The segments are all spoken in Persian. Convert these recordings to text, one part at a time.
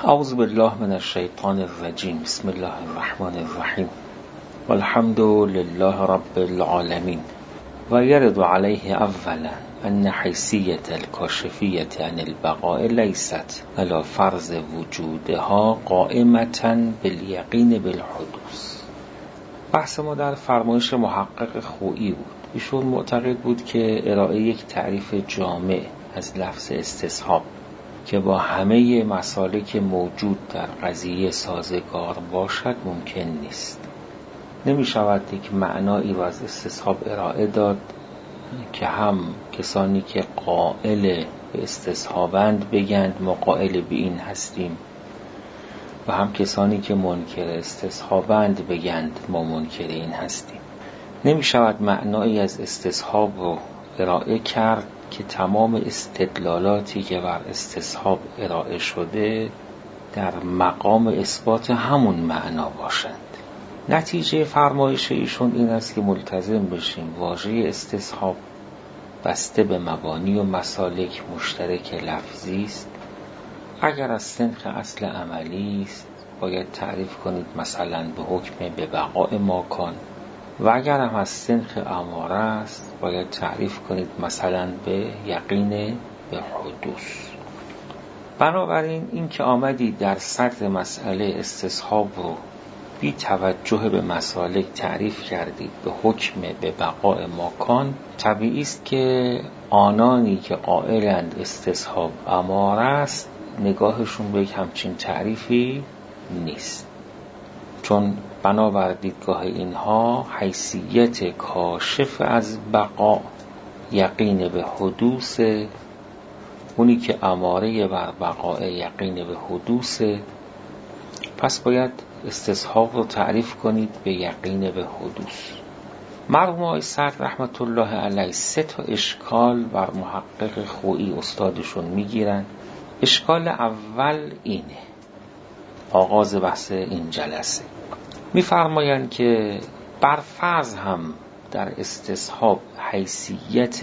اعوذ بالله من الشیطان الرجیم. بسم الله الرحمن الرحیم. والحمد لله رب العالمین. و یرد علیه اولا ان حیثیة الکاشفیة عن البقاء لیست علی فرض وجودها قائمة بالیقین بالحدوث. بحث ما در فرمایش محقق خویی بود. ایشون معتقد بود که ارائه یک تعریف جامع از لفظ استصحاب که با همه مسالک موجود در قضیه سازگار باشد ممکن نیست. نمی شود یک معنایی از استصحاب ارائه داد که هم کسانی که قائل به استصحابند بگند ما قائل به این هستیم و هم کسانی که منکر استصحابند بگند ما منکر این هستیم. نمی شود معنایی از استصحاب رو ارائه کرد که تمام استدلالاتی که بر استصحاب ارائه شده در مقام اثبات همون معنا باشند. نتیجه فرمایش ایشون این است که ملتزم بشیم واژه استصحاب بسته به مبانی و مسالک مشترک لفظی است. اگر از سنخ اصل عملی است باید تعریف کنید مثلا به حکم به بقاء ماکان، و اگر هم از سنخ اماره است باید تعریف کنید مثلا به یقین به حدوث. بنابراین این که آمدید در صدر مسئله استصحاب رو بی توجه به مسالک تعریف کردید به حکم به بقاء ماکان، طبیعی است که آنانی که قائلند استصحاب اماره است نگاهشون به همچین تعریفی نیست، چون بنابر دیدگاه اینها حیثیت کاشف از بقا یقین به حدوث، اونی که اماره بر بقا یقین به حدوث، پس باید استصحاب رو تعریف کنید به یقین به حدوث. مرحوم آقای صدر رحمت الله علیه 3 اشکال بر محقق خویی استادشون میگیرن. اشکال اول اینه، آغاز بحث این جلسه میفرمایند که بر فرض هم در استصحاب حیثیت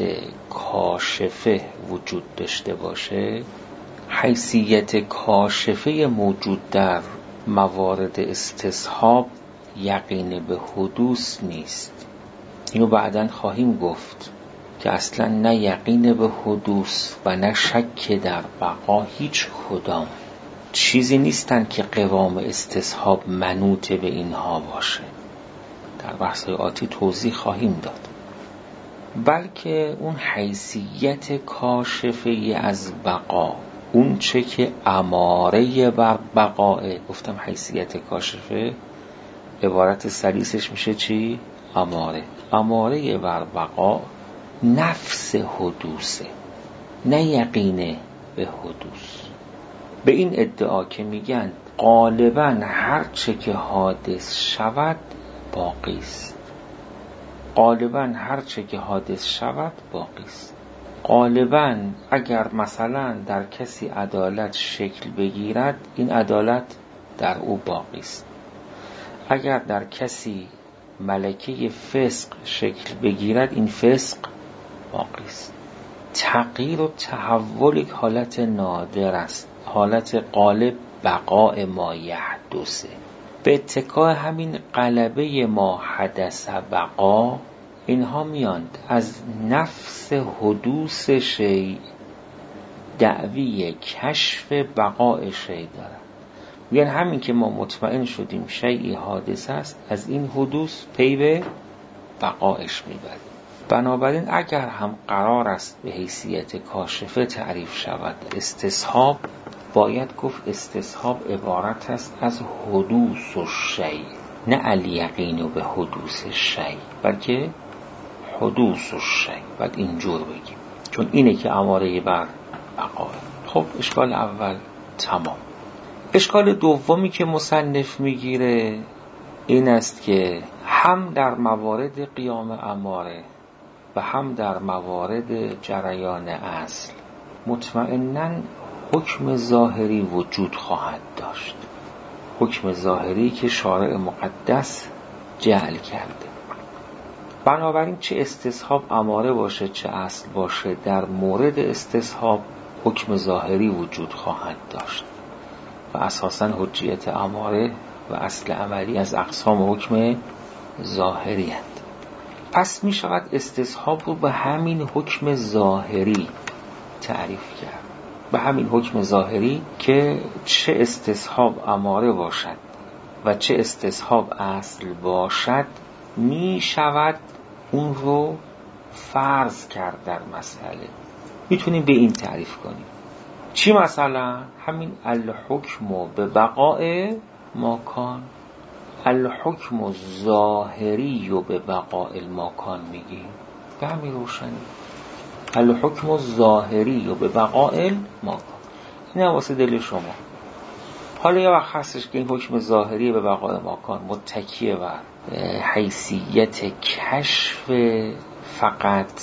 کاشفه وجود داشته باشه، حیثیت کاشفه موجود در موارد استصحاب یقین به حدوث نیست. اینو بعداً خواهیم گفت که اصلا نه یقین به حدوث و نه شک در بقا هیچ کدام چیزی نیستن که قوام استصحاب منوط به اینها باشه. در بحث‌های آتی توضیح خواهیم داد. بلکه اون حیثیت کاشفه از بقا، اون چه که اماره بر بقاه، گفتم حیثیت کاشفه عبارت سلیسش میشه چی؟ اماره. اماره بر بقا نفس حدوثه، نه یقینه به حدوث. به این ادعا که میگن غالباً هر چه که حادث شود باقی است، غالباً هر چه که حادث شود باقی است. غالباً اگر مثلا در کسی عدالت شکل بگیرد این عدالت در او باقی است. اگر در کسی ملکه فسق شکل بگیرد این فسق باقی است. تغییر و تحول یک حالت نادر است، حالت غالب بقاء ما یحدثه. به اتکای همین غلبه ما حدث بقا اینها میاند از نفس حدوث شیء دعوی کشف بقاء شیء دارن. میگن همین که ما مطمئن شدیم شیئی حادث است از این حدوث پی به بقایش میبریم. بنابراین اگر هم قرار است به حیثیت کاشفه تعریف شود استصحاب، باید گفت استصحاب عبارت است از حدوث الشیء، نه الیقین به حدوث الشیء، بلکه حدوث الشیء. باید اینجور بگیم چون اینه که اماره بر بقا. خب اشکال اول تمام. اشکال دومی که مصنف میگیره این است که هم در موارد قیام اماره و هم در موارد جریان اصل مطمئناً حکم ظاهری وجود خواهد داشت، حکم ظاهری که شارع مقدس جعل کرده. بنابراین چه استصحاب اماره باشه چه اصل باشه، در مورد استصحاب حکم ظاهری وجود خواهد داشت. و اساساً حجیت اماره و اصل عملی از اقسام حکم ظاهری هست. پس می شود استصحاب رو به همین حکم ظاهری تعریف کرد، به همین حکم ظاهری که چه استصحاب اماره باشد و چه استصحاب اصل باشد می شود اون رو فرض کرد در مسئله. میتونیم به این تعریف کنیم. چی مثلا؟ همین الحکم به بقاء ماکان، الحکم ظاهری و به بقاء الماکان میگیم، به همین روشنی. الحکم ظاهری و به بقاء الماکان، این هم واسه دل شما. حالا یه وقت هستش که این حکم ظاهری به بقاء ماکان متکیه بر حیثیت کشف فقط،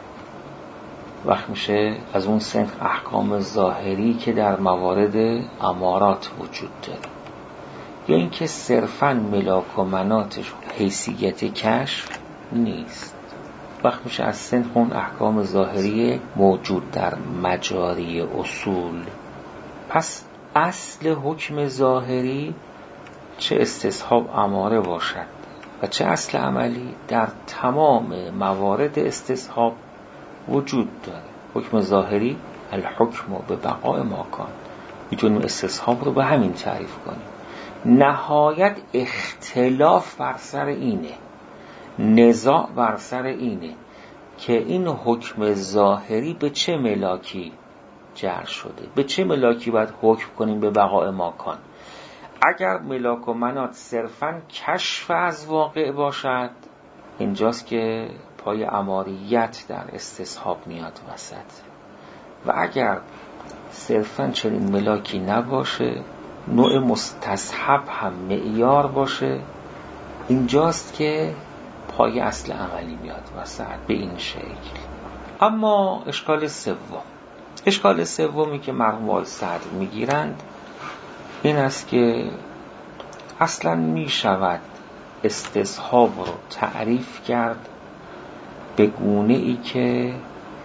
وقت میشه از اون صنف احکام ظاهری که در موارد امارات وجود داره، یا اینکه صرفاً ملاک و مناتش حیثیت کشف نیست، وقت میشه از صنف اون احکام ظاهری موجود در مجاری اصول. پس اصل حکم ظاهری چه استصحاب اماره باشد و چه اصل عملی در تمام موارد استصحاب وجود داره. حکم ظاهری الحکم به بقاء ماکان، میتونیم استصحاب رو به همین تعریف کنیم. نهایت اختلاف بر سر اینه، نزاع بر سر اینه که این حکم ظاهری به چه ملاکی جر شده، به چه ملاکی باید حکم کنیم به بقاء ماکان. اگر ملاک و منات صرفاً کشف از واقع باشد، اینجاست که پای اماریت در استصحاب میاد وسط. و اگر صرفاً چنین ملاکی نباشه، نوع مستصحب هم معیار باشه، اینجاست که پای اصل عملی میاد وسط به این شکل. اما اشکال سومی که مرحوم صدر میگیرند این است که اصلاً می شود استصحاب رو تعریف کرد به گونه ای که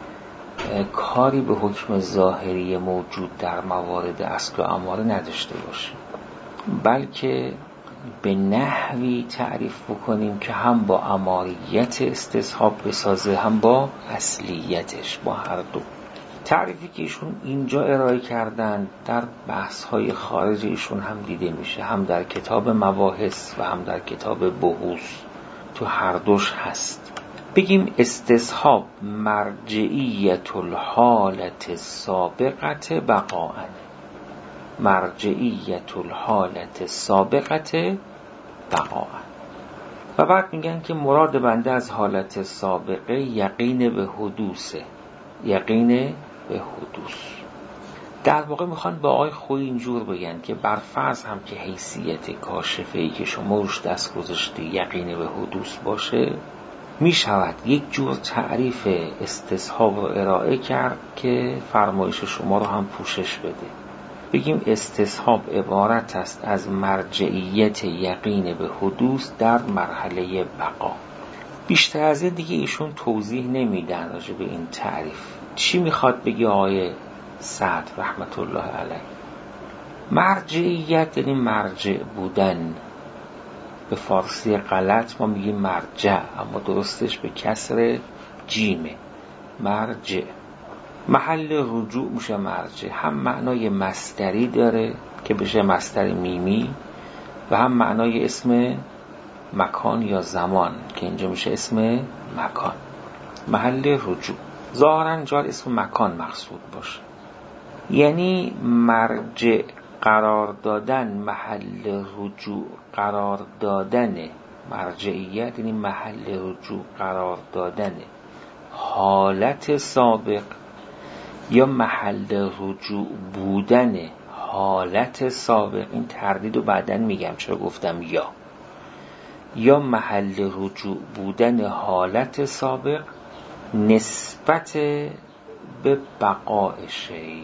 کاری به حکم ظاهری موجود در موارد اصل و اماره نداشته باشه، بلکه به نحوی تعریف بکنیم که هم با اماریت استصحاب بسازه هم با اصلیتش، با هر دو. تعریفی که ایشون اینجا ارائه کردن در بحث‌های خارج ایشون هم دیده میشه، هم در کتاب مباحث و هم در کتاب بحوث، تو هر دوش هست. بگیم استصحاب مرجعیت الحالت سابقت بقاءً، مرجعیت الحالت سابقت بقاءً. و بعد میگن که مراد بنده از حالت سابقه یقین به حدوثه، یقین به حدوث. در واقع میخوان با آقای خویی اینجور بگن که برفرض هم که حیثیت کاشفه‌ای که شما روش دست گذاشته یقین به حدوث باشه، میشود یک جور تعریف استصحاب رو ارائه کرد که فرمایش شما رو هم پوشش بده. بگیم استصحاب عبارت است از مرجعیت یقین به حدوث در مرحله بقا. بیشتر از این دیگه ایشون توضیح نمیدن راجع به این تعریف. چی میخواد بگه آقای سعد رحمت الله علیه؟ مرجعیت یعنی مرجع بودن. به فارسی غلط ما میگیم مرجع، اما درستش به کسر جیمه. مرجع محل رجوع میشه مرجع. هم معنای مصدری داره که بشه مصدر میمی و هم معنای اسم مکان یا زمان که اینجا میشه اسم مکان. محل رجوع ظاهراً جا اسم مکان مقصود باشه، یعنی مرجع قرار دادن، محل رجوع قرار دادن. مرجعیت یعنی محل رجوع قرار دادن حالت سابق یا محل رجوع بودن حالت سابق. این تردید رو بعداً میگم چرا گفتم یا محل رجوع بودن حالت سابق نسبت به بقاء شیء،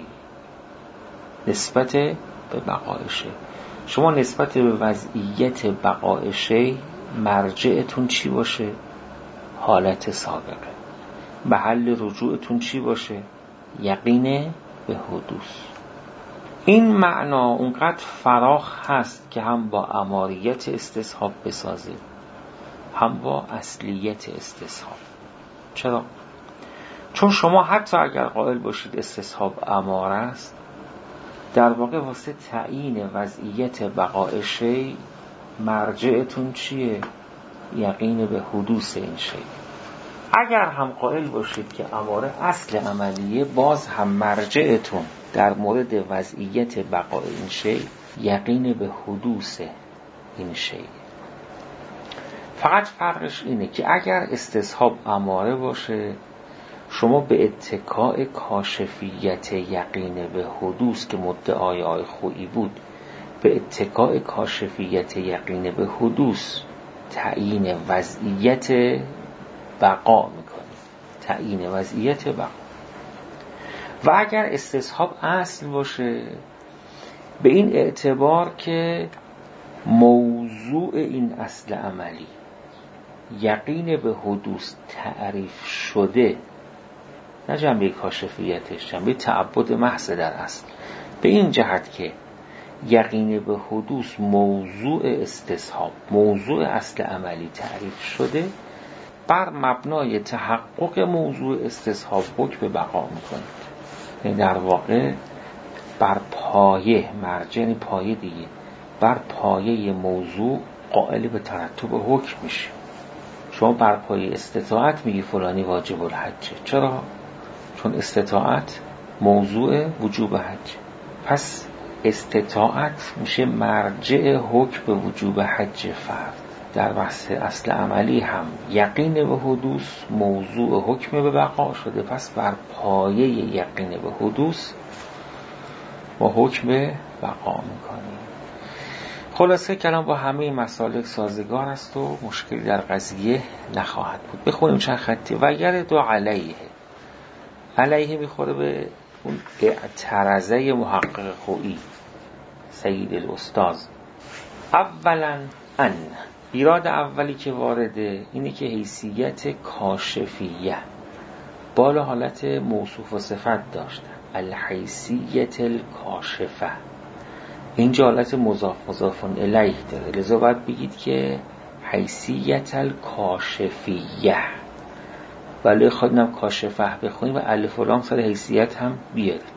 نسبت به بقاء شیء. شما نسبت به وضعیت بقاء شیء مرجعتون چی باشه؟ حالت سابقه. محل رجوعتون چی باشه؟ یقین به حدوث. این معنا اونقدر فراخ هست که هم با اماریت استصحاب بسازه هم با اصلیت استصحاب. چرا؟ چون شما حتی اگر قائل باشید استصحاب اماره است، در واقع واسه تعیین وضعیت بقاء شی مرجعتون چیه؟ یقین به حدوث این شی. اگر هم قائل باشید که اماره اصل عملیه، باز هم مرجعتون در مورد وضعیت بقاء این شی یقین به حدوث این شی. فقط فرقش اینه که اگر استصحاب اماره باشه، شما به اتکاء کاشفیت یقین به حدوث که مدعای آقای خویی بود، به اتکاء کاشفیت یقین به حدوث تعیین وضعیت بقا میکنید، تعیین وضعیت بقا. و اگر استصحاب اصل باشه، به این اعتبار که موضوع این اصل عملی یقین به حدوث تعریف شده، نه جنبه کاشفیتش، جنبه تعبد محض در اصل، به این جهت که یقین به حدوث موضوع استصحاب، موضوع اصل عملی تعریف شده، بر مبنای تحقق موضوع استصحاب حکم بقا میکنه. یعنی در واقع بر پایه مرجع، یعنی پایه دیگه، بر پایه موضوع قائل به ترتب حکم میشه. شما بر پایه استطاعت میگی فلانی واجب الحجه. چرا؟ چون استطاعت موضوع وجوب حج. پس استطاعت میشه مرجع حکم به وجوب حج فرد. در بحث اصل عملی هم یقین به حدوث موضوع حکم به بقا شده، پس بر پایه یقین به حدوث و حکم به بقا میکنیم. خلاصه کلام با همه مسالک سازگار است و مشکلی در قضیه نخواهد بود. بخونیم چند خطی. و یرد علیه میخوره به اون اعتراضه محقق خویی سید الاستاذ. اولا ان ایراد اولی که وارده اینه که حیثیت کاشفیه بالا حالت موصوف و صفت داشتن، الحیثیت الکاشفه، اینجا حالت مضاف الیه داره، لذا باید بگید که حیثیت الکاشفیه، ولی خودنم کاشفه بخونیم و الف و لام سر حیثیت هم بیارید.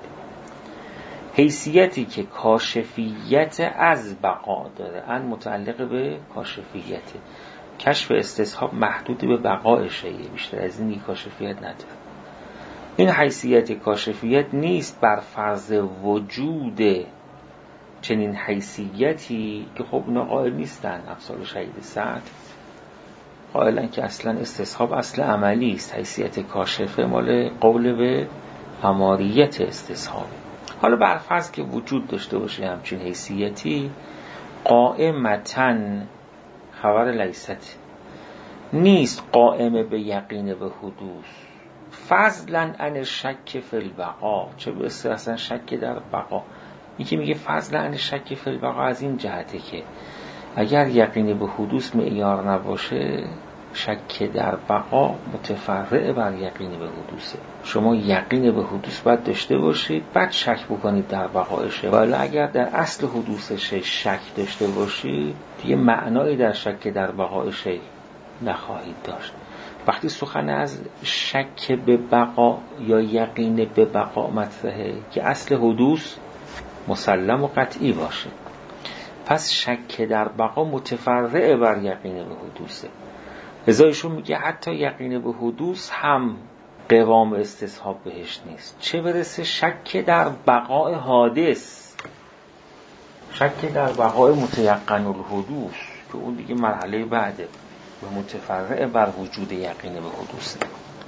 حیثیتی که کاشفیت از بقا داره، ان متعلق به کاشفیت. کشف استصحاب محدود به بقای شیء، بیشتر از این کاشفیت نداره. این حیثیت کاشفیت نیست بر فرض وجود چنین حیثیتی که خب اینا قائل نیستن. امثال شهید سعد قائلن که اصلا استصحاب اصل عملی است، حیثیت کاشفه مال قول به اماریت استصحاب. حالا بر فرض که وجود داشته باشه همچین حیثیتی، قائمتن خبر لیست نیست قائم به یقین به حدوث، فضلا عن شک فی البقا، چه برسه اصلا شک در بقا. یکی میگه فضلا عن شک فی البقا از این جهته که اگر یقین به حدوث معیار نباشه، شک در بقا متفرع بر یقین به حدوثه. شما یقین به حدوث باید داشته باشید، بعد شک بکنید در بقایشه. ولی اگر در اصل حدوثش شک داشته باشید، دیگه معنایی در شک در بقایشه نخواهید داشت. وقتی سخن از شک به بقا یا یقین به بقا مطرحه که اصل حدوث مسلم و قطعی باشه، پس شک در بقا متفرع بر یقین به حدوثه. ازایشون میگه حتی یقین به حدوث هم قوام استصحاب بهش نیست، چه برسه شک در بقای حادث، شک در بقای متیقن الحدوث که اون دیگه مرحله بعده و متفرع بر وجود یقین به حدوثه.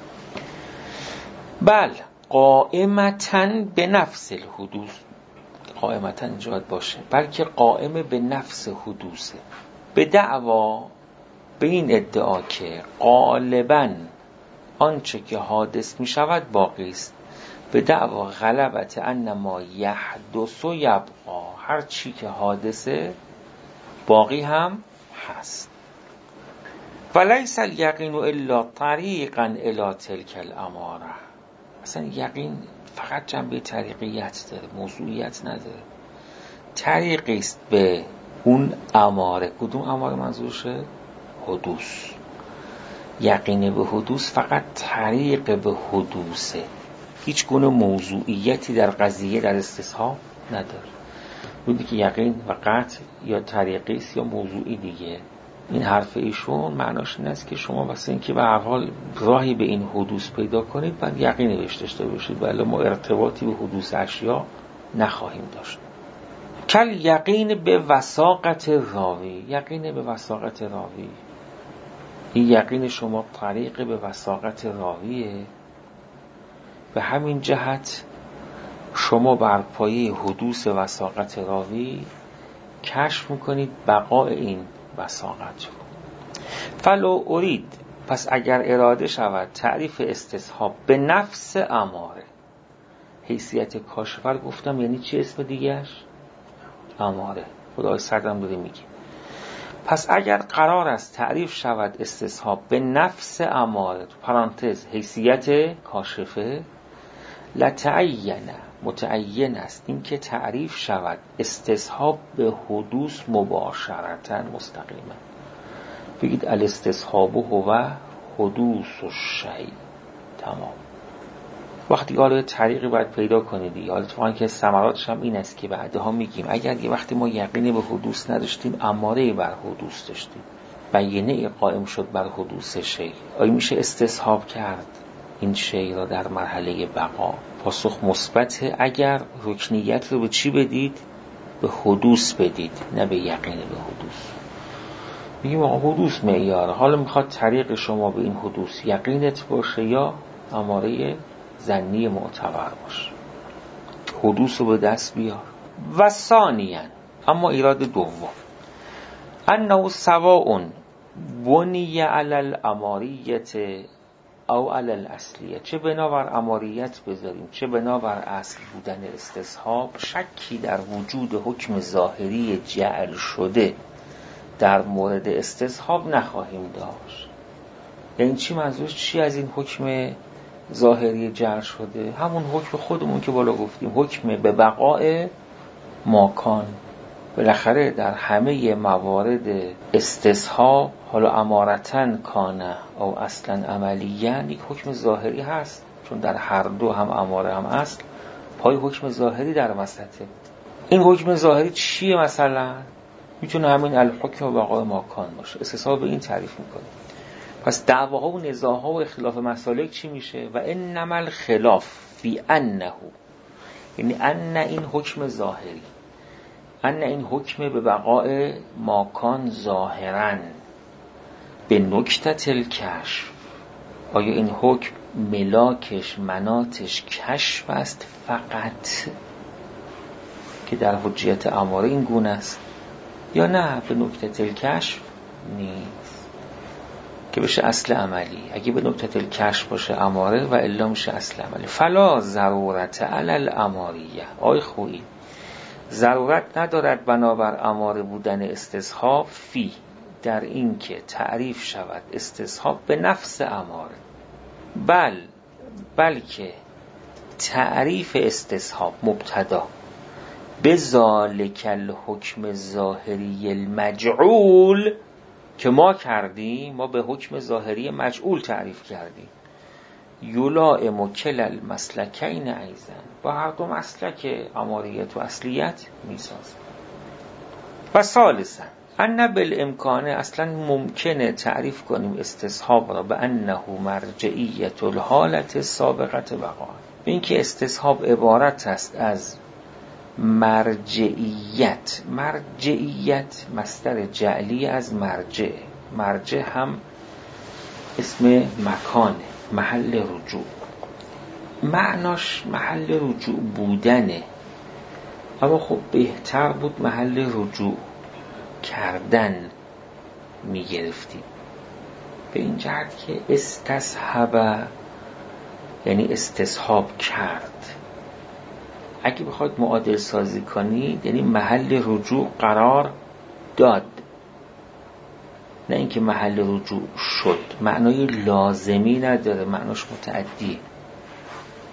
بل قائمتن به نفس الحدوث، قائمتن اینجا باشه، بلکه قائم به نفس حدوثه. به دعوا، به این ادعا که غالباً آنچه که حادث می شود باقی است، به دعوا غلبت انما یحدث و یبقا، هر چی که حادثه باقی هم هست. ولیس الیقین الا طریقا الی تلک الاماره، اصلا یقین فقط جنبه طریقیت داره، موضوعیت نداره. طریقی است به اون اماره. کدوم اماره منظورشه؟ حدوث. یقین به حدوث فقط طریق به حدوثه، هیچ گونه موضوعیتی در قضیه در استصحاب نداره. بودی که یقین و قطع یا طریقی است یا موضوعی دیگه. این حرف ایشون معناش این است که شما واسه اینکه به هر حال راهی به این حدوث پیدا کنید باید یقینی بهش داشته باشید، ولی ما ارتباطی به حدوث اشیا نخواهیم داشت. کل یقین به وثاقت راوی. یقین به وثاقت راوی، این یقین شما طریق به وثاقت راویه. به همین جهت شما بر پایه حدوث وثاقت راوی کشف میکنید بقای این وثاقت رو. فلو ارید، پس اگر اراده شود تعریف استصحاب به نفس اماره، حیثیت کاشفر گفتم یعنی چی اسم دیگهش؟ اماره. خدای صدرم داره میگه. پس اگر قرار است تعریف شود استصحاب به نفس اماره، تو پرانتز حیثیت کاشفه، لتعینه، متعین است این که تعریف شود استصحاب به حدوث مباشرتاً مستقیما. بگید الاستصحاب هو حدوث الشیء. تمام. وقتی حالا طریقی باید پیدا کنید. حالا تو که ثمراتش هم این است که بعدها میگیم اگر یه وقتی ما یقینی به حدوث نداشتیم، اماره بر حدوث داشتیم، بیینه قائم شد بر حدوث شیء، آیا میشه استصحاب کرد این شیء را در مرحله بقا؟ پاسخ مثبت. اگر رکنیت رو به چی بدید؟ به حدوث بدید، نه به یقین به حدوث. میگیم آقا حدوث معیاره، حالا میخواد طریق شما به این حدوث یقینت باشه یا اماره ظنی معتبر باشه. حدوث رو به دست بیار. و ثانیاً، اما ایراد دوم، انه سواء بنی علی الاماریت او علی الاصلیت، چه بنابر اماریت بذاریم چه بنابر اصل بودن استصحاب، شکی در وجود حکم ظاهری جعل شده در مورد استصحاب نخواهیم داشت. یعنی چی؟ منظورش چی از این حکم ظاهری جعل شده؟ همون حکم خودمون که بالا گفتیم، حکم به بقاء ماکان. بالاخره در همه موارد استصحاب، حالا امارتن کانه او اصلا عملیاً، یک حکم ظاهری هست، چون در هر دو هم اماره هم اصل پای حکم ظاهری در وسطه. این حکم ظاهری چیه؟ مثلا میتونه همین الحکم به بقاء ماکان باشه. استصحاب به این تعریف میکنه. پس دعواها و نزاعها و اختلاف مسالک چی میشه؟ و انما الخلاف فی انه، یعنی ان این حکم ظاهری، ان این حکم به بقاء ماکان ظاهراً به نکته الکشف، آیا این حکم ملاکش مناتش کشف است فقط که در حجیت اماره این گونه است، یا نه به نکته الکشف نیست که بشه اصل عملی؟ اگه به نکته الکشف باشه اماره و الا میشه اصل عملی. فلا ضرورت علی الاماریه، آی خویی ضرورت ندارد بنابر اماره بودن استصحاب فی، در این که تعریف شود استصحاب به نفس اماره، بلکه تعریف استصحاب مبتدا به ذالک الحکم ظاهری المجعول که ما کردیم، ما به حکم ظاهری مجعول تعریف کردیم، یلائم کل المسلکین ایضا، با هر دو مسلک اماریت و اصلیت میسازه. و ثالثا ان بالامکانه، اصلا ممکنه تعریف کنیم استصحاب را به انه مرجعیت الحالت سابقت بقا، به اینکه استصحاب عبارت است از مرجعیت. مرجعیت مصدر جعلی از مرجع، مرجع هم اسم مکانه، محل رجوع، معناش محل رجوع بودنه، اما خب بهتر بود محل رجوع کردن میگرفتیم، به این جهت که استصحب یعنی استصحاب کرد. اگه بخواید معادل سازی کنید یعنی محل رجوع قرار داد، نه اینکه محل رجوع شد. معنای لازمی نداره، معناش متعدی.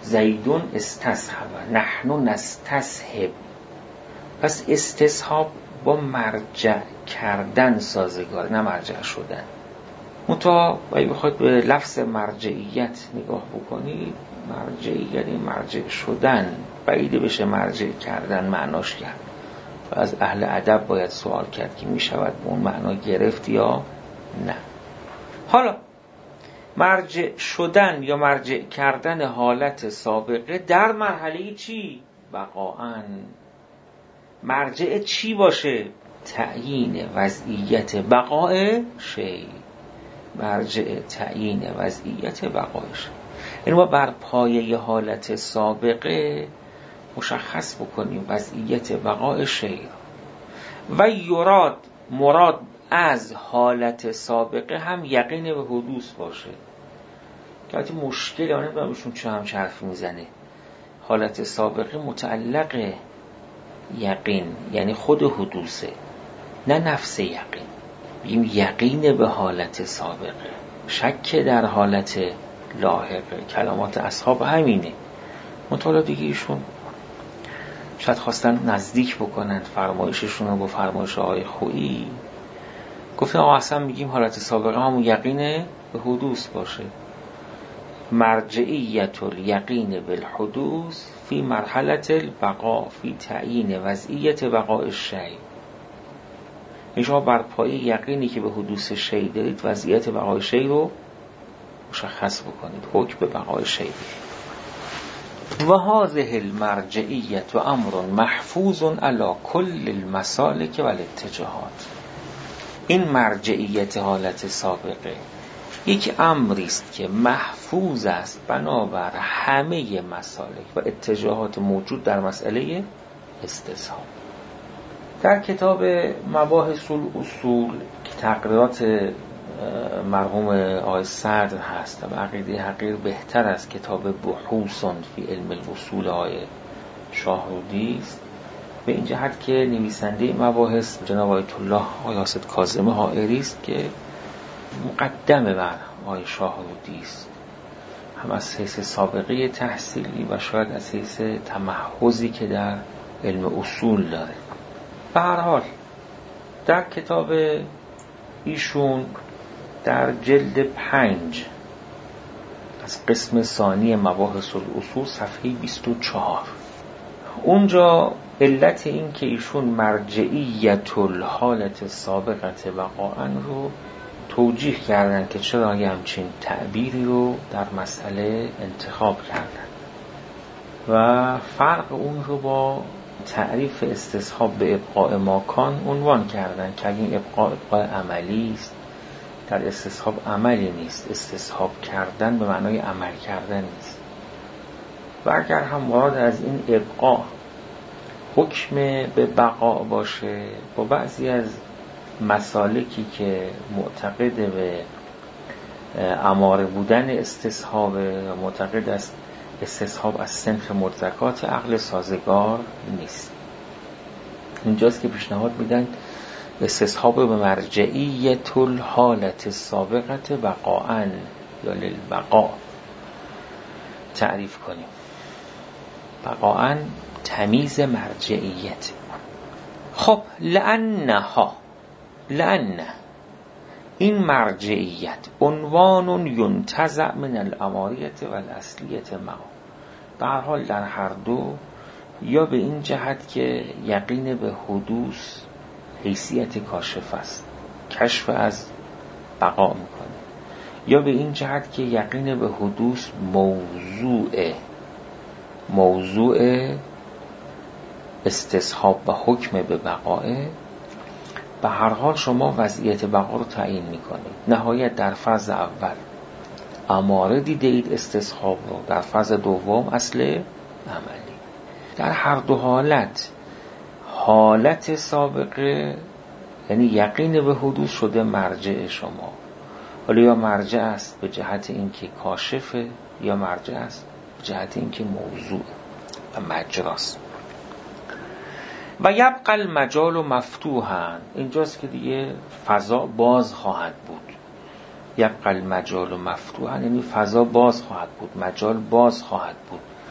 زیدون استصحب، نحن نستصحب. پس استصحاب با مرجع کردن سازگار، نه مرجع شدن. منتها اگه بخواید به لفظ مرجعیت نگاه بکنید، مرجعیت یعنی مرجع شدن، بعیده بشه مرجع کردن معناش کرد. و از اهل ادب باید سوال کرد که می شود به اون معنا گرفت یا نه. حالا مرجع شدن یا مرجع کردن حالت سابقه در مرحله چی؟ بقاءً. مرجع چی باشه؟ تعیین وضعیت بقاء شی. مرجع تعیین وضعیت بقاء شی. یعنی ما بر پایه حالت سابقه مشخص بکنیم وضعیت بقاء شی و یراد، مراد از حالت سابقه هم یقین به حدوث باشه. که البته مشکل آنه بهشون چه هم حرفی میزنه. حالت سابقه متعلق یقین یعنی خود حدوثه، نه نفس یقین. بگیم یقین به حالت سابقه، شک در حالت لاحقه. کلمات اصحاب همینه. مطالعه دیگه ایشون شاید خواستن نزدیک بکنن فرمایششون رو با فرمایش آقای خویی. گفتن آقا اصلا میگیم حالت سابقه همون یقین به حدوث باشه. مرجعیت الیقین بالحدوث فی مرحله البقاء فی تعیین وضعیت بقاء الشیء. شما بر پایه یقینی که به حدوث شیء دارید وضعیت بقاء شیء رو مشخص بکنید، حکم به بقاء شیء بدید. و هذه المرجعیت امر محفوظ علی کل المسالک و الاتجاهات. این مرجعیت حالت سابقه یک امری است که محفوظ است بنابر همه مسالک و اتجاهات موجود در مسئله استصحاب. در کتاب مباحث الاصول که تقریرات مرحوم آقای صدر هست و عقیده حقیر بهتر از کتاب بحوث فی علم الاصول آقای شاهرودی است، به این جهت که نویسنده مباحث جناب آیت الله آقای حاسد کاظم حائری است که مقدم بر آقای شاهرودی است، هم از حیث سابقه تحصیلی و شاید از حیث تمحضی که در علم اصول داره. به هر حال در کتاب ایشون در جلد 5 از قسم ثانی مباحث الاصول صفحه 24 اونجا علت این که ایشون مرجعیت الحالت سابقت بقاءً رو توجیه کردن که چرا یه همچین تعبیری رو در مسئله انتخاب کردن و فرق اون رو با تعریف استصحاب به ابقاء ماکان عنوان کردن که این ابقاء عملی است، در استصحاب عملی نیست. استصحاب کردن به معنای عمل کردن نیست. و اگر هم مراد از این ابقاء حکم به بقاء باشه، با بعضی از مسالکی که معتقد به اماره بودن استصحاب و معتقد است استصحاب از صنف مدرکات عقل سازگار نیست، اینجاست که پیشنهاد میدن استصحاب به مرجعیت الحالت سابقت بقاءً یا للبقاء تعریف کنیم. بقاءً تمیز مرجعیت. خب لأن این مرجعیت عنوان ینتزع من الاماریت و الاصلیت معا. به هر حال در هر دو، یا به این جهت که یقین به حدوث حیثیت کاشف است، کشف از بقا میکنه، یا به این جهت که یقین به حدوث موضوع استصحاب و حکم به بقائه. به هر حال شما وضعیت بقا رو تعیین میکنید. نهایت در فاز اول اماره دیده اید استصحاب رو، در فاز دوم اصل عملی. در هر دو حالت سابقه یعنی یقین به حدوث شده مرجع شما. حالا یا مرجع است به جهت اینکه کاشفه، یا مرجع است به جهت اینکه موضوع و مجراست. و یبقى المجال مفتوحا، اینجاست که دیگه فضا باز خواهد بود. یبقى المجال مفتوحا یعنی فضا باز خواهد بود، مجال باز خواهد بود.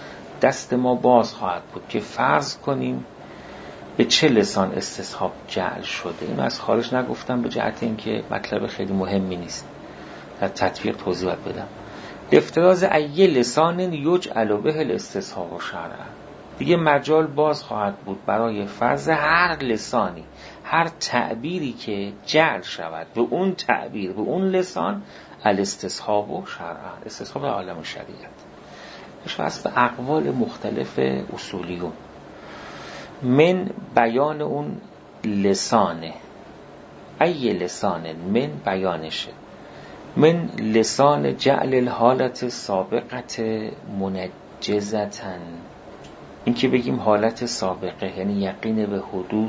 دست ما باز خواهد بود که فرض کنیم به چه لسان استصحاب جعل شده. این از خارج نگفتم به جهت اینکه مطلب خیلی مهمی نیست، در تطبیق توضیح بدم. افتراض ای لسان یجعل به الاستصحاب شرعا، دیگه مجال باز خواهد بود برای فرض هر لسانی، هر تعبیری که جعل شود به اون تعبیر، به اون لسان، الاستصحاب شرعا، استصحاب عالم شریعت. اشاره به اقوال مختلف اصولیون من بیان اون لسانه، ای لسان من بیانشه، من لسان جعل الحالت سابقت منجزتن. این که بگیم حالت سابقه یعنی یقین به حدوث،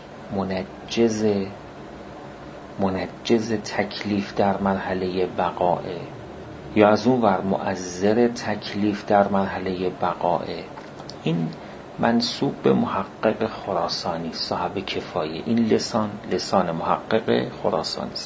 منجز تکلیف در مرحله بقاء، یا از اون ور مؤثر تکلیف در مرحله بقاء. این منسوب به محقق خراسانی صاحب کفایه. این لسان محقق خراسانی است.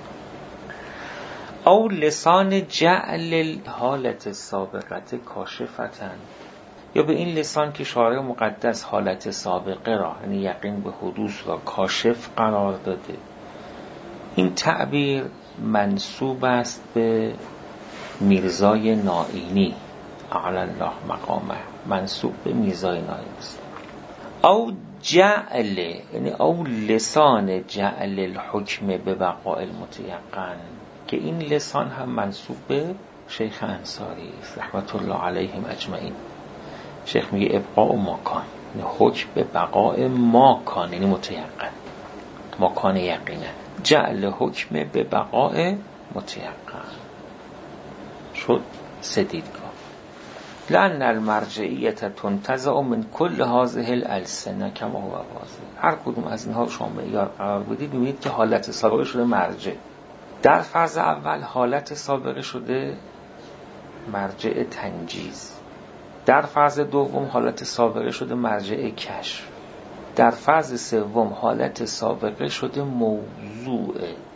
او لسان جعل الحالت سابقت کاشفتن، یا به این لسان که شارع مقدس حالت سابقه را یعنی یقین به حدوث را کاشف قرار داده. این تعبیر منسوب است به میرزای نائینی اعلی الله مقامه، منسوب به میرزای نائینی است. او جعل یعنی او لسان جعل الحکم به بقاء المتیقن، که این لسان هم منسوب به شیخ انصاری رحمت الله علیهم اجمعین. شیخ میگه ابقاء ماکان، یعنی حکم به بقاء ماکان، یعنی متیقن، ماکان یقینه. جعل حکم به بقاء متیقن شد سه دیدگاه. لأن المرجعیت تنتزع من کل هذه الالسنه کما هو واضح. هر کدوم از اینها رو شما معیار قرار بدید میبینید که حالت سابقه شده مرجع. در فرض اول حالت سابقه شده مرجع تنجیز، در فرض دوم حالت سابقه شده مرجع کشف، در فرض سوم حالت سابقه شده موضوع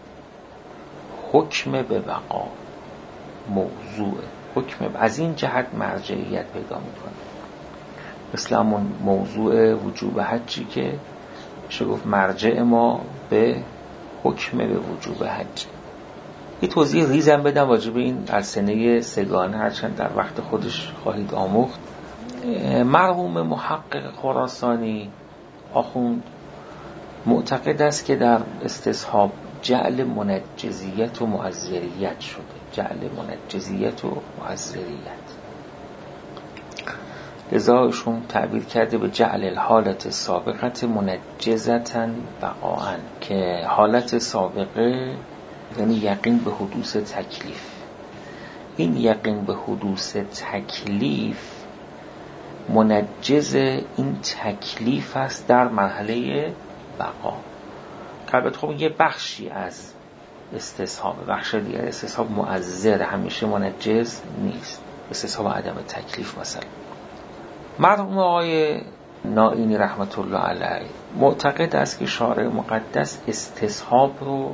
حکم به بقا، موضوع حکم از این جهت مرجعیت پیدا میکنه. مثل همون موضوع وجوب حجی که میشه گفت مرجع ما به حکم به وجوب حج. یه توضیح ریزم بدم واجب این السنه سگانه، هرچند در وقت خودش خواهید آموخت. مرحوم محقق خراسانی آخوند معتقد است که در استصحاب جعل منجزیت و معذریت شده، جعل منجزیت و معذریت. لذا ایشون تعبیر کرده به جعل الحالت سابقت منجزتن بقاءن، که حالت سابقه یعنی یقین به حدوث تکلیف. این یقین به حدوث تکلیف منجز این تکلیف است در مرحله بقا. البته خب یه بخشی از استصحاب، بخش دیگر استصحاب مؤثر، همیشه منجز نیست. استصحاب عدم تکلیف مثلا. مرحوم آقای نائینی رحمت الله علیه معتقد است که شارع مقدس استصحاب رو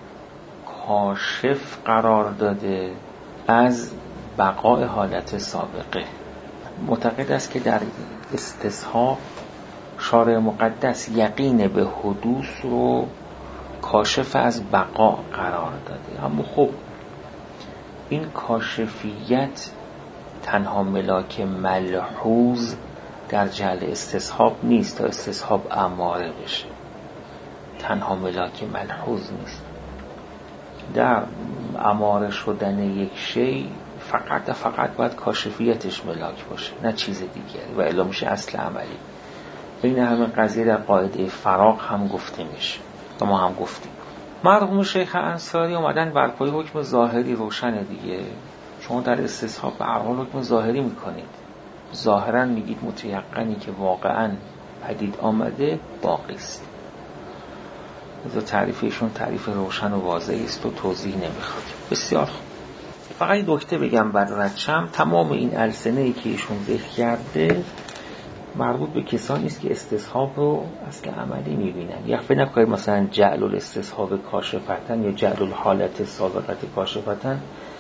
کاشف قرار داده از بقاء حالت سابقه. معتقد است که در استصحاب شارع مقدس یقین به حدوث رو کاشف از بقا قرار داده. اما خب این کاشفیت تنها ملاک ملحوظ در جعل استصحاب نیست تا استصحاب اماره بشه. تنها ملاک ملحوظ نیست. در اماره شدن یک شی فقط باید کاشفیتش ملاک باشه، نه چیز دیگری، و الا میشه اصل عملی. این همه قضیه در قاعده فراغ هم گفته میشه و ما هم گفتیم. مرحوم شیخ انصاری اومدن بر پای حکم ظاهری روشن دیگه. شما در استصحاب به هر حال حکم ظاهری میکنید، ظاهرا میگید متیقنی که واقعا پدید آمده باقی است. از تعریفشون تعریف روشن و واضحی است و توضیح نمیخواد. بسیار خوب. فقط این نکته بگم بعد ردشم، تمام این السنه‌ای که ایشون ذکر کرده مربوط به کسانی است که استصحاب رو اصل عملی میبینن. یا فکر نکنید مثلا جعل الاستصحاب کاشفتن یا جعل الحالت سابقت کاشفتن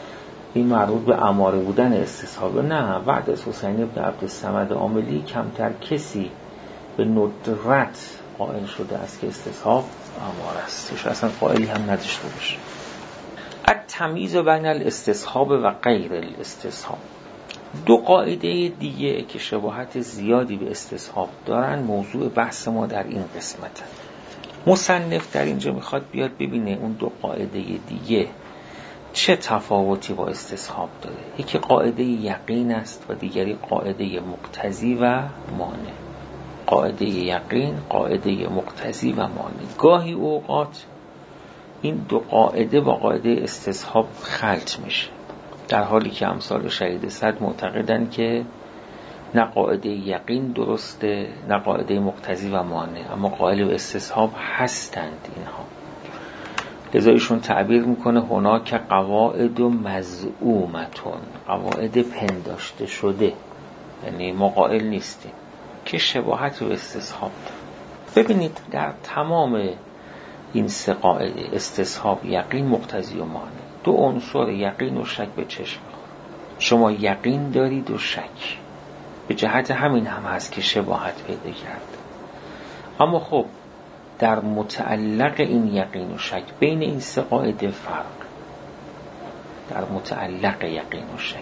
این مربوط به اماره بودن استصحاب. نه، بعد از حسین ابن عبدالصمد عاملی کمتر کسی به ندرت قائل شده است که استصحاب اماره است، اصلا قائلی هم نداشته باشه. التمییز بین الاستصحاب و غیر الاستصحاب. دو قاعده دیگه که شباهت زیادی به استصحاب دارن موضوع بحث ما در این قسمت. مصنف در اینجا میخواد بیاد ببینه اون دو قاعده دیگه چه تفاوتی با استصحاب داره. یکی قاعده یقین است و دیگری قاعده مقتضی و مانع. قاعده یقین، قاعده مقتضی و مانع. گاهی اوقات این دو قاعده با قاعده استصحاب خلط میشه، در حالی که امثال شهید صد معتقدن که نه قاعده یقین درسته نه قاعده مقتضی و مانع، اما قائل به استصحاب هستند اینها. لذا ایشون تعبیر میکنه هناک قواعد مزعومتون، قواعد پنداشته شده، یعنی ما قائل نیستیم، که شباهت به استصحاب داره. ببینید در تمام این سه قاعده استصحاب، یقین، مقتضی و مانع، دو عنصر یقین و شک به چشم می‌خوره. شما یقین دارید و شک، به جهت همین هم هست که شباهت پیدا کرد. اما خب در متعلق این یقین و شک بین این سه قاعده فرق، در متعلق یقین و شک.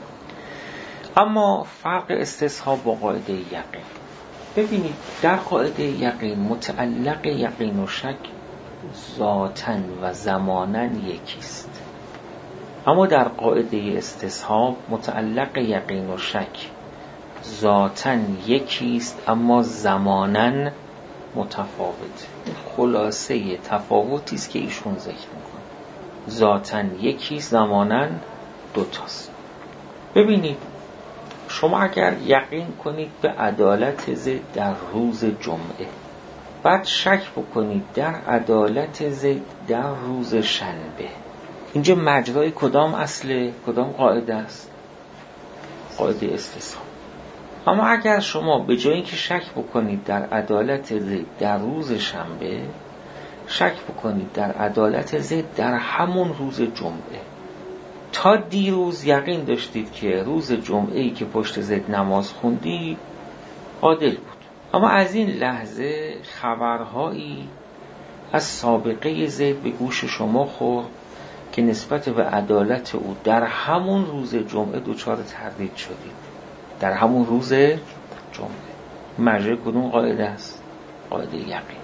اما فرق استصحاب با قاعده یقین، ببینید در قاعده یقین متعلق یقین و شک ذاتاً و زماناً یکیست، اما در قاعده استصحاب متعلق یقین و شک ذاتاً یکیست اما زماناً متفاوت. خلاصه تفاوتی است که ایشون ذکر میکنه. ذاتاً یکیست، زماناً دوتاست. ببینید شما اگر یقین کنید به عدالت زید در روز جمعه، بعد شک بکنید در عدالت زید در روز شنبه، اینجا مجرای کدام اصله، کدام قاعده است؟ قاعده استصحاب. اما اگر شما به جای اینکه شک بکنید در عدالت زید در روز شنبه، شک بکنید در عدالت زید در همون روز جمعه، تا دیروز یقین داشتید که روز جمعه‌ای که پشت زید نماز خوندی عادل بود، اما از این لحظه خبرهایی از سابقه زید به گوش شما خورد که نسبت به عدالت او در همون روز جمعه دچار تردید شدید. در همون روز جمعه مجرای کدوم قاعده است؟ قاعده یقین.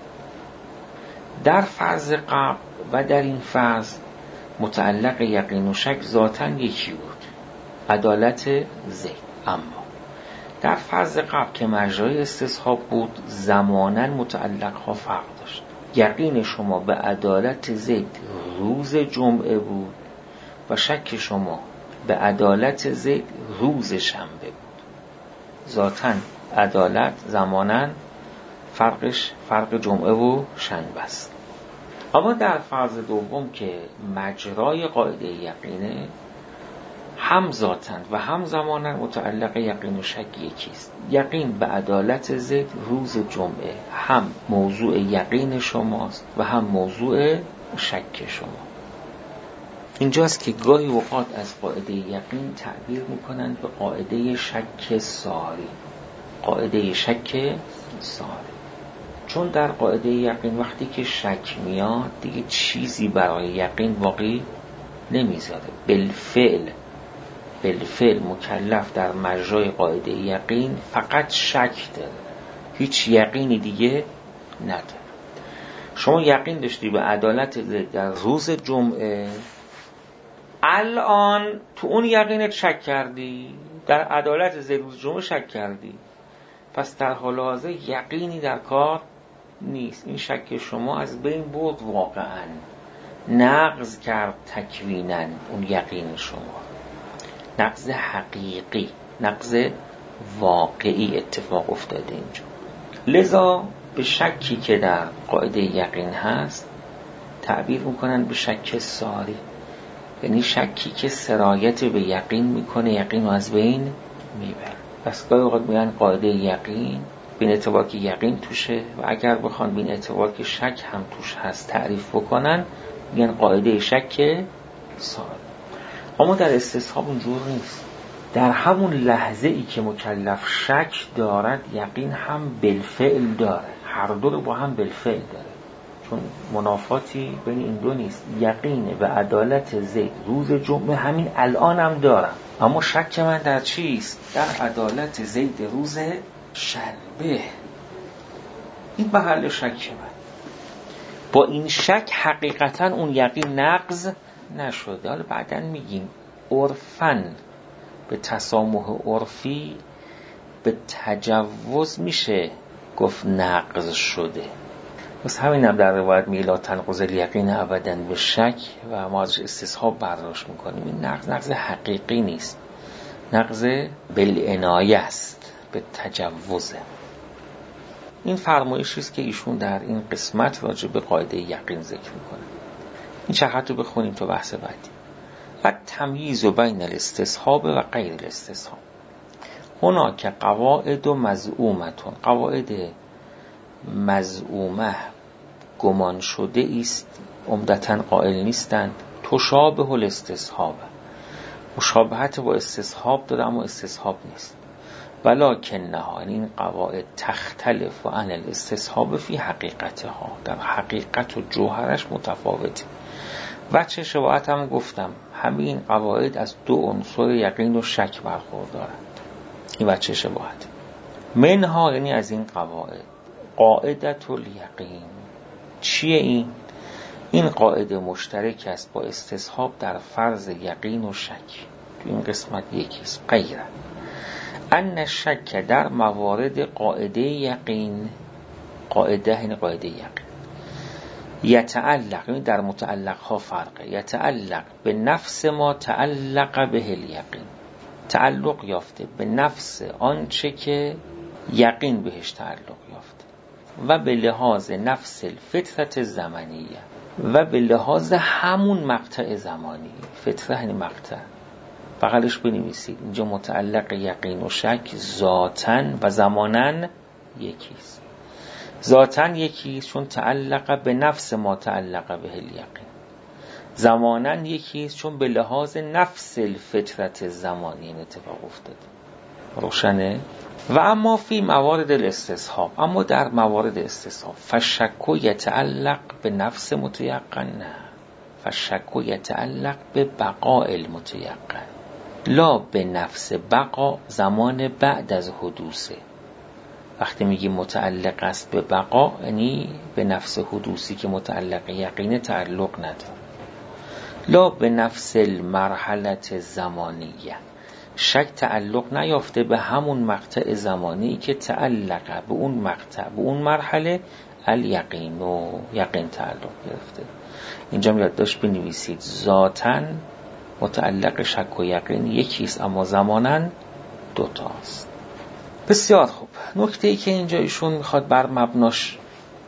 در فرض قبل و در این فرض متعلق یقین و شک ذاتاً یکی بود، عدالت زید. اما در فرض قبل که مجرای استصحاب بود زماناً متعلق ها فرق داشت. یقین شما به عدالت زید روز جمعه بود و شک شما به عدالت زید روز شنبه بود. ذاتاً عدالت زماناً فرقش فرق جمعه و شنبه است. اما در فرض دوم که مجرای قاعده یقینه، هم ذاتاً و هم زماناً متعلق یقین و شک یکیست. یقین به عدالت زید روز جمعه هم موضوع یقین شماست و هم موضوع شک شما. اینجاست که گاهی اوقات از قاعده یقین تعبیر میکنند به قاعده شک ساری. قاعده شک ساری، چون در قاعده یقین وقتی که شک میاد دیگه چیزی برای یقین باقی نمیذاره. بالفعل مکلف در مجرای قاعده یقین فقط شک داره، هیچ یقینی دیگه نداره. شما یقین داشتی به عدالت در روز جمعه، الان تو اون یقینت شک کردی، در عدالت روز جمعه شک کردی، پس در حال حاضر یقینی در کار نیست. این شک شما از بین برد، واقعا نقض کرد تکویناً اون یقین شما، نقض حقیقی، نقض واقعی اتفاق افتاده اینجا. لذا به شکی که در قاعده یقین هست تعبیر میکنن به شک ساری، یعنی شکی که سرایت به یقین میکنه، یقین رو از بین میبره. پس گاهی اوقات میگن قاعده یقین بین اعتبار که یقین توشه، و اگر بخوان بین اعتبار که شک هم توش هست تعریف بکنن میگن قاعده شک ساری. اما در استصحاب اونجور نیست. در همون لحظه ای که مکلف شک دارد یقین هم بالفعل داره، هر دو رو با هم بالفعل داره، چون منافاتی بین این دو نیست. یقین به عدالت زید روز جمعه همین الان هم دارم، اما شک من در چیست؟ در عدالت زید روز شنبه. این محل شک من. با این شک حقیقتا اون یقین نقض نشده. حالا بعدن میگیم عرفاً به تسامح عرفی به تجوز میشه گفت نقض شده. بس همین هم در روایت میگه لا تنقض الیقین ابداً به شک و ما ازش استصحاب برداشت میکنیم. این نقض حقیقی نیست، نقض بالعنایه است، به تجوزه. این فرمایشی است که ایشون در این قسمت راجع به قاعده یقین ذکر میکنه. این چقدر رو بخونیم تو بحث بعدی. و تمییز بین الاستصحاب و غیر الاستصحاب. هناک قواعد و مزعومتون، قواعد مزعومه گمان شده است، عمدتاً قائل نیستند. تشابه الاستصحاب، مشابهت با استصحاب داره اما استصحاب نیست. ولکنها، این قواعد تختلف عن الاستصحاب فی حقیقتها، در حقیقت و جوهرش متفاوته. وجه شباهت هم گفتم، همین قواعد از دو عنصر یقین و شک برخوردارند. این وجه شباهت. منها، یعنی از این قواعد، قاعدت الیقین. چیه این؟ این قاعده مشترک است با استصحاب در فرض یقین و شک. تو این قسمت یکیست. غیره ان شک در موارد قاعده یقین، قاعده یعنی قاعده یقین، یتعلق، یعنی در متعلق ها فرقه، یتعلق به نفس ما تعلق به الیقین، تعلق یافته به نفس آنچه که یقین بهش تعلق یافته، و به لحاظ نفس الفترة زمانیه، و به لحاظ همون مقطع زمانی. فتره یعنی مقطع، بغلش بنویسید اینجا متعلق یقین و شک ذاتاً و زماناً یکیست. ذاتاً یکیست چون تعلق به نفس ما تعلق به الیقین، زماناً یکیست چون به لحاظ نفس الفترة زمانی اتفاق افتاد. روشنه؟ و اما فی موارد الاستصحاب، اما در موارد استصحاب، فشک یتعلق به نفس متیقن، نه، فشک یتعلق به بقاء المتیقن، لا به نفس بقا زمان بعد از حدوثه. وقتی میگی متعلق است به بقا، یعنی به نفس حدوثی که متعلق یقین تعلق نداره. لا به نفس المرحلت زمانیه، شک تعلق نیافته به همون مقطع زمانی که تعلق به اون مقطع، به اون مرحله الیقین و یقین تعلق گرفته. اینجا یادداشت بنویسید ذاتاً متعلق شک و یقین یکیست اما زماناً دوتاست. بسیار خوب. نکته‌ای که اینجا ایشون میخواد بر مبناش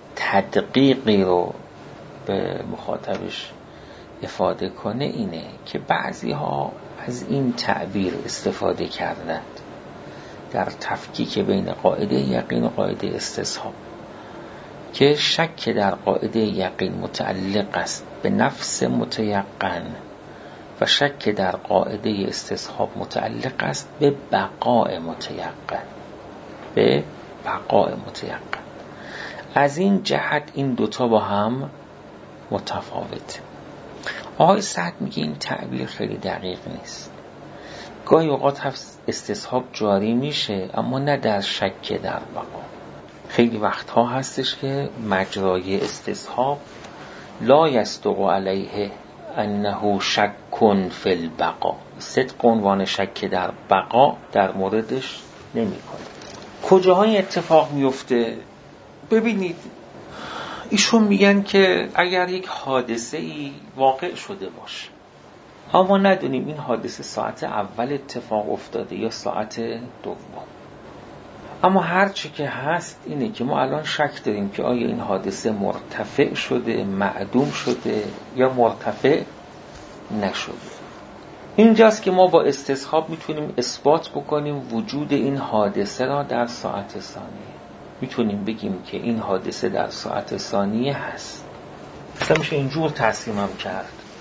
تدقیقی رو به مخاطبش افاده کنه اینه که بعضی ها از این تعبیر استفاده کردند در تفکیک بین قاعده یقین و قاعده استصحاب که شک در قاعده یقین متعلق است به نفس متیقن و شک در قاعده استصحاب متعلق است به بقاء متیقن، به بقاء متیقن. از این جهت این دوتا با هم متفاوته. آقای سعد میگه این تعبیر خیلی دقیق نیست. گاهی اوقات استصحاب جاری میشه اما نه در شک در بقا. خیلی وقتها هستش که مجرای استصحاب لا یصدق علیه انه شک فی البقا، صدق عنوان شک در بقا در موردش نمیکنه. کجاهای اتفاق میفته؟ ببینید ایشون میگن که اگر یک حادثه‌ای واقع شده باشه اما ندونیم این حادثه ساعت اول اتفاق افتاده یا ساعت دوم، اما هرچی که هست اینه که ما الان شک داریم که آیا این حادثه مرتفع شده، معدوم شده یا مرتفع نشده. اینجاست که ما با استصحاب میتونیم اثبات بکنیم وجود این حادثه را در ساعت ثانیه. میتونیم بگیم که این حادثه در ساعت ثانیه هست. مثلا میشه اینجور تقسیمم کرد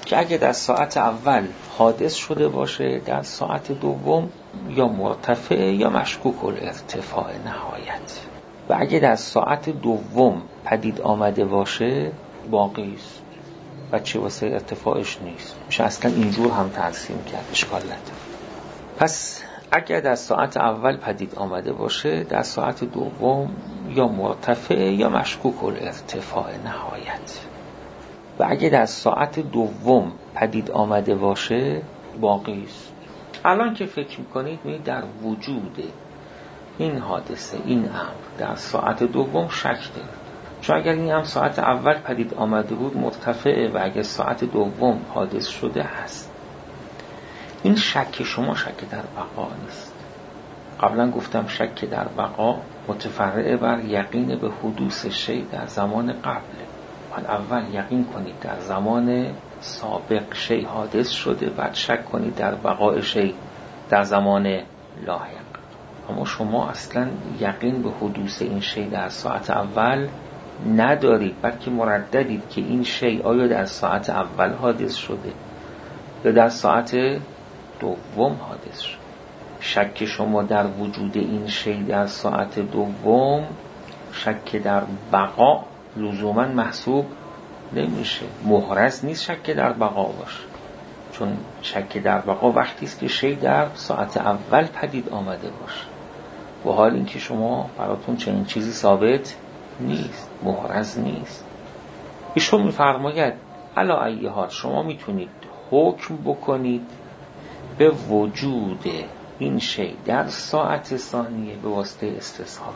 که اگه در ساعت اول حادث شده باشه در ساعت دوم یا مرتفع یا مشکوک الارتفاع نهایت، و اگه در ساعت دوم پدید آمده باشه باقی است، بچه واسه ارتفاعش نیست، میشه اصلا اینجور هم ترسیم کرد، اشکال نداره. پس اگر در ساعت اول پدید آمده باشه در ساعت دوم یا مرتفع یا مشکوک الارتفاع نهایت، و اگه در ساعت دوم پدید آمده باشه باقی است. الان که فکر میکنید می‌بینید در وجود این حادثه، این امر در ساعت دوم شک دارید، چون اگر این امر ساعت اول پدید آمده بود مرتفعه و اگر ساعت دوم حادث شده هست. این شک شما شک در بقا نیست. قبلا گفتم شک در بقا متفرع بر یقین به حدوث شی در زمان قبله. بعد اول یقین کنید در زمان سابق شی حادث شده، بعد شک کنید در بقای شی در زمان لاحق. اما شما اصلا یقین به حدوث این شی در ساعت اول ندارید، بلکه مرددید که این شی آیا در ساعت اول حادث شده یا در ساعت دوم حادث شده. شک شما در وجود این شی در ساعت دوم شک در بقا لزوما محسوب نمیشه. محرز نیست شک در بقا باشه، چون شک در بقا وقتی است که شی در ساعت اول پدید آمده باشه، و حال اینکه شما براتون چنین چیزی ثابت نیست، محرز نیست. ایشون میفرماید علی ای حال شما میتونید حکم بکنید به وجود این شی در ساعت ثانیه به واسطه استصحاب.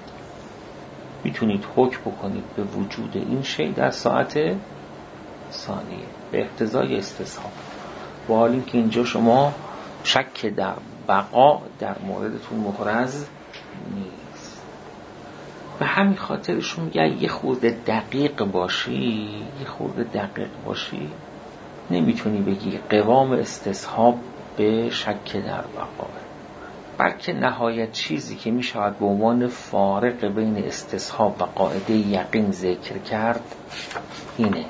میتونید حکم بکنید به وجود این شی در ساعت ثانیه به اقتضای استصحاب، با حال اینکه اینجا شما شک در بقا در موردتون محرز نیست. به همین خاطرشون میگه یه خورده دقیق باشی نمیتونی بگی قوام استصحاب به شک در بقا، بلکه نهایت چیزی که میشود به عنوان فارق بین استصحاب و قاعده یقین ذکر کرد اینه.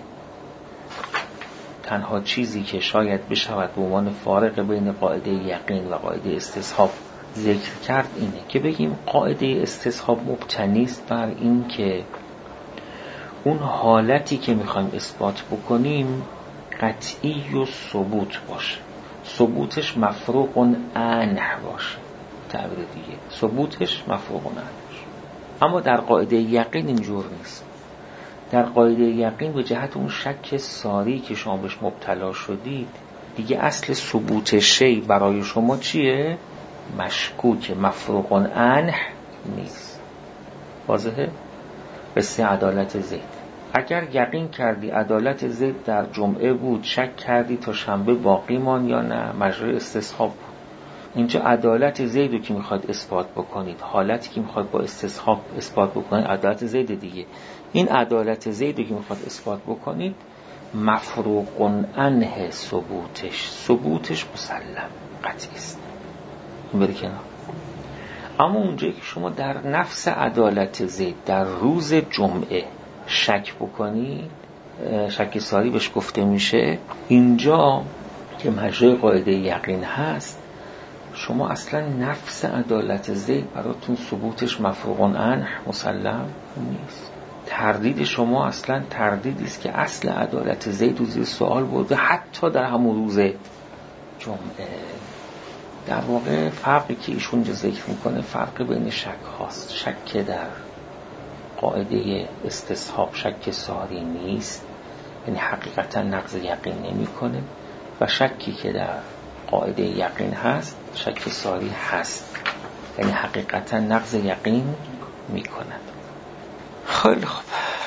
تنها چیزی که شاید بشود به عنوان فارق بین قاعده یقین و قاعده استصحاب ذکر کرد اینه که بگیم قاعده استصحاب مبتنی است بر این که اون حالتی که میخوایم اثبات بکنیم قطعی و ثبوت باشه، ثبوتش مفروغ عنه باشه، تعبیر دیگه ثبوتش مفروغ عنه باشه. اما در قاعده یقین اینجور نیست. در قاعده یقین به جهت اون شک ساری که شما بهش مبتلا شدید دیگه اصل ثبوت شی برای شما چیه؟ مشکوک، مفروغ عنه نیست. واضحه؟ قصه عدالت زید. اگر یقین کردی عدالت زید در جمعه بود، شک کردی تا شنبه باقی مان یا نه، مجرای استصحاب بود. اینجا عدالت زید رو که میخواد اثبات بکنید، حالتی که میخواد با استصحاب اثبات بکنید عدالت زید دیگه. این عدالت زید رو که میخواد اثبات بکنید مفروغ عنه ثبوتش مسلم قطعی است. این بره کنار. اما اونجایی که شما در نفس عدالت زید در روز جمعه شک بکنید، شک ساری بهش گفته میشه، اینجا که مجرای قاعده یقین هست شما اصلا نفس عدالت زید براتون ثبوتش مفروغ عنه مسلم نیست. تردید شما اصلا تردیدی است که اصل عدالت زید رو زیر سوال برده حتی در همون روز جمعه. در واقع فرقی که ایشون ذکر میکنه فرق بین شک هاست. شک در قاعده استصحاب شک ساری نیست، یعنی حقیقتا نقض یقین نمیکنه، و شکی که در قاعده یقین هست شک ساری هست، یعنی حقیقتا نقض یقین میکند. خیلی خوب.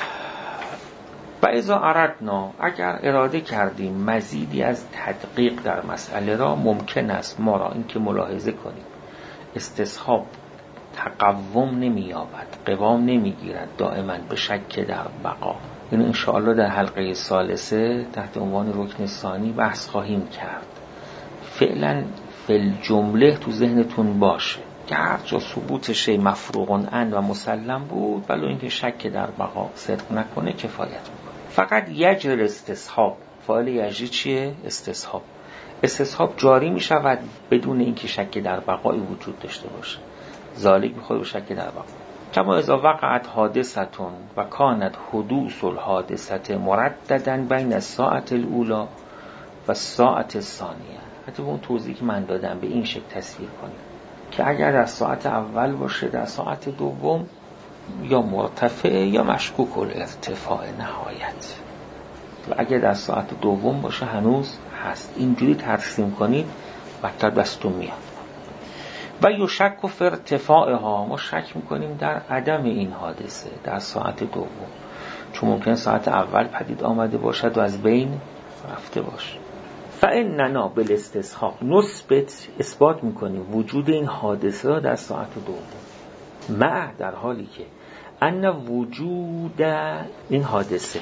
و اذا اردنا اگر اراده کردیم مزیدی از تدقیق در مسئله را، ممکن است ما را این که ملاحظه کنیم استصحاب تقوم نمی‌یابد، قوام نمی‌گیرد دائما به شک در بقا. این انشاءالله در حلقه ثالثه تحت عنوان رکن ثانی بحث خواهیم کرد. فعلا فل جمله تو ذهنتون باشه که هر جا ثبوت شی مفروغ عنه و مسلم بود ولو اینکه شک در بقا صدق نکنه کفایت میکنه. فقط یجر استصحاب فاعل یجری چیه؟ استصحاب. استصحاب جاری می شود بدون اینکه شک در بقای وجود داشته باشه. ذالک میخواد به شک در بقا. کما اذا وقعت حادثتون و کانت حدوث الحادثه مرددا بین الساعت الاولى و ساعت ثانیه. حتی اون توضیحی که من دادم به این شکل تصویر کنید که اگر در ساعت اول باشه در ساعت دوم یا مرتفع یا مشکوک الارتفاع نهایت، و اگر در ساعت دوم باشه هنوز هست. اینجوری ترسیم کنید مطلب دستون میاد. و یشک فی ارتفاعها، ما شک میکنیم در عدم این حادثه در ساعت دوم، چون ممکن ساعت اول پدید آمده باشد و از بین رفته باشه. فاننا بالاستصحاب نثبت، اثبات میکنیم وجود این حادثه را در ساعت دوم، مع در حالی که ان وجود این حادثه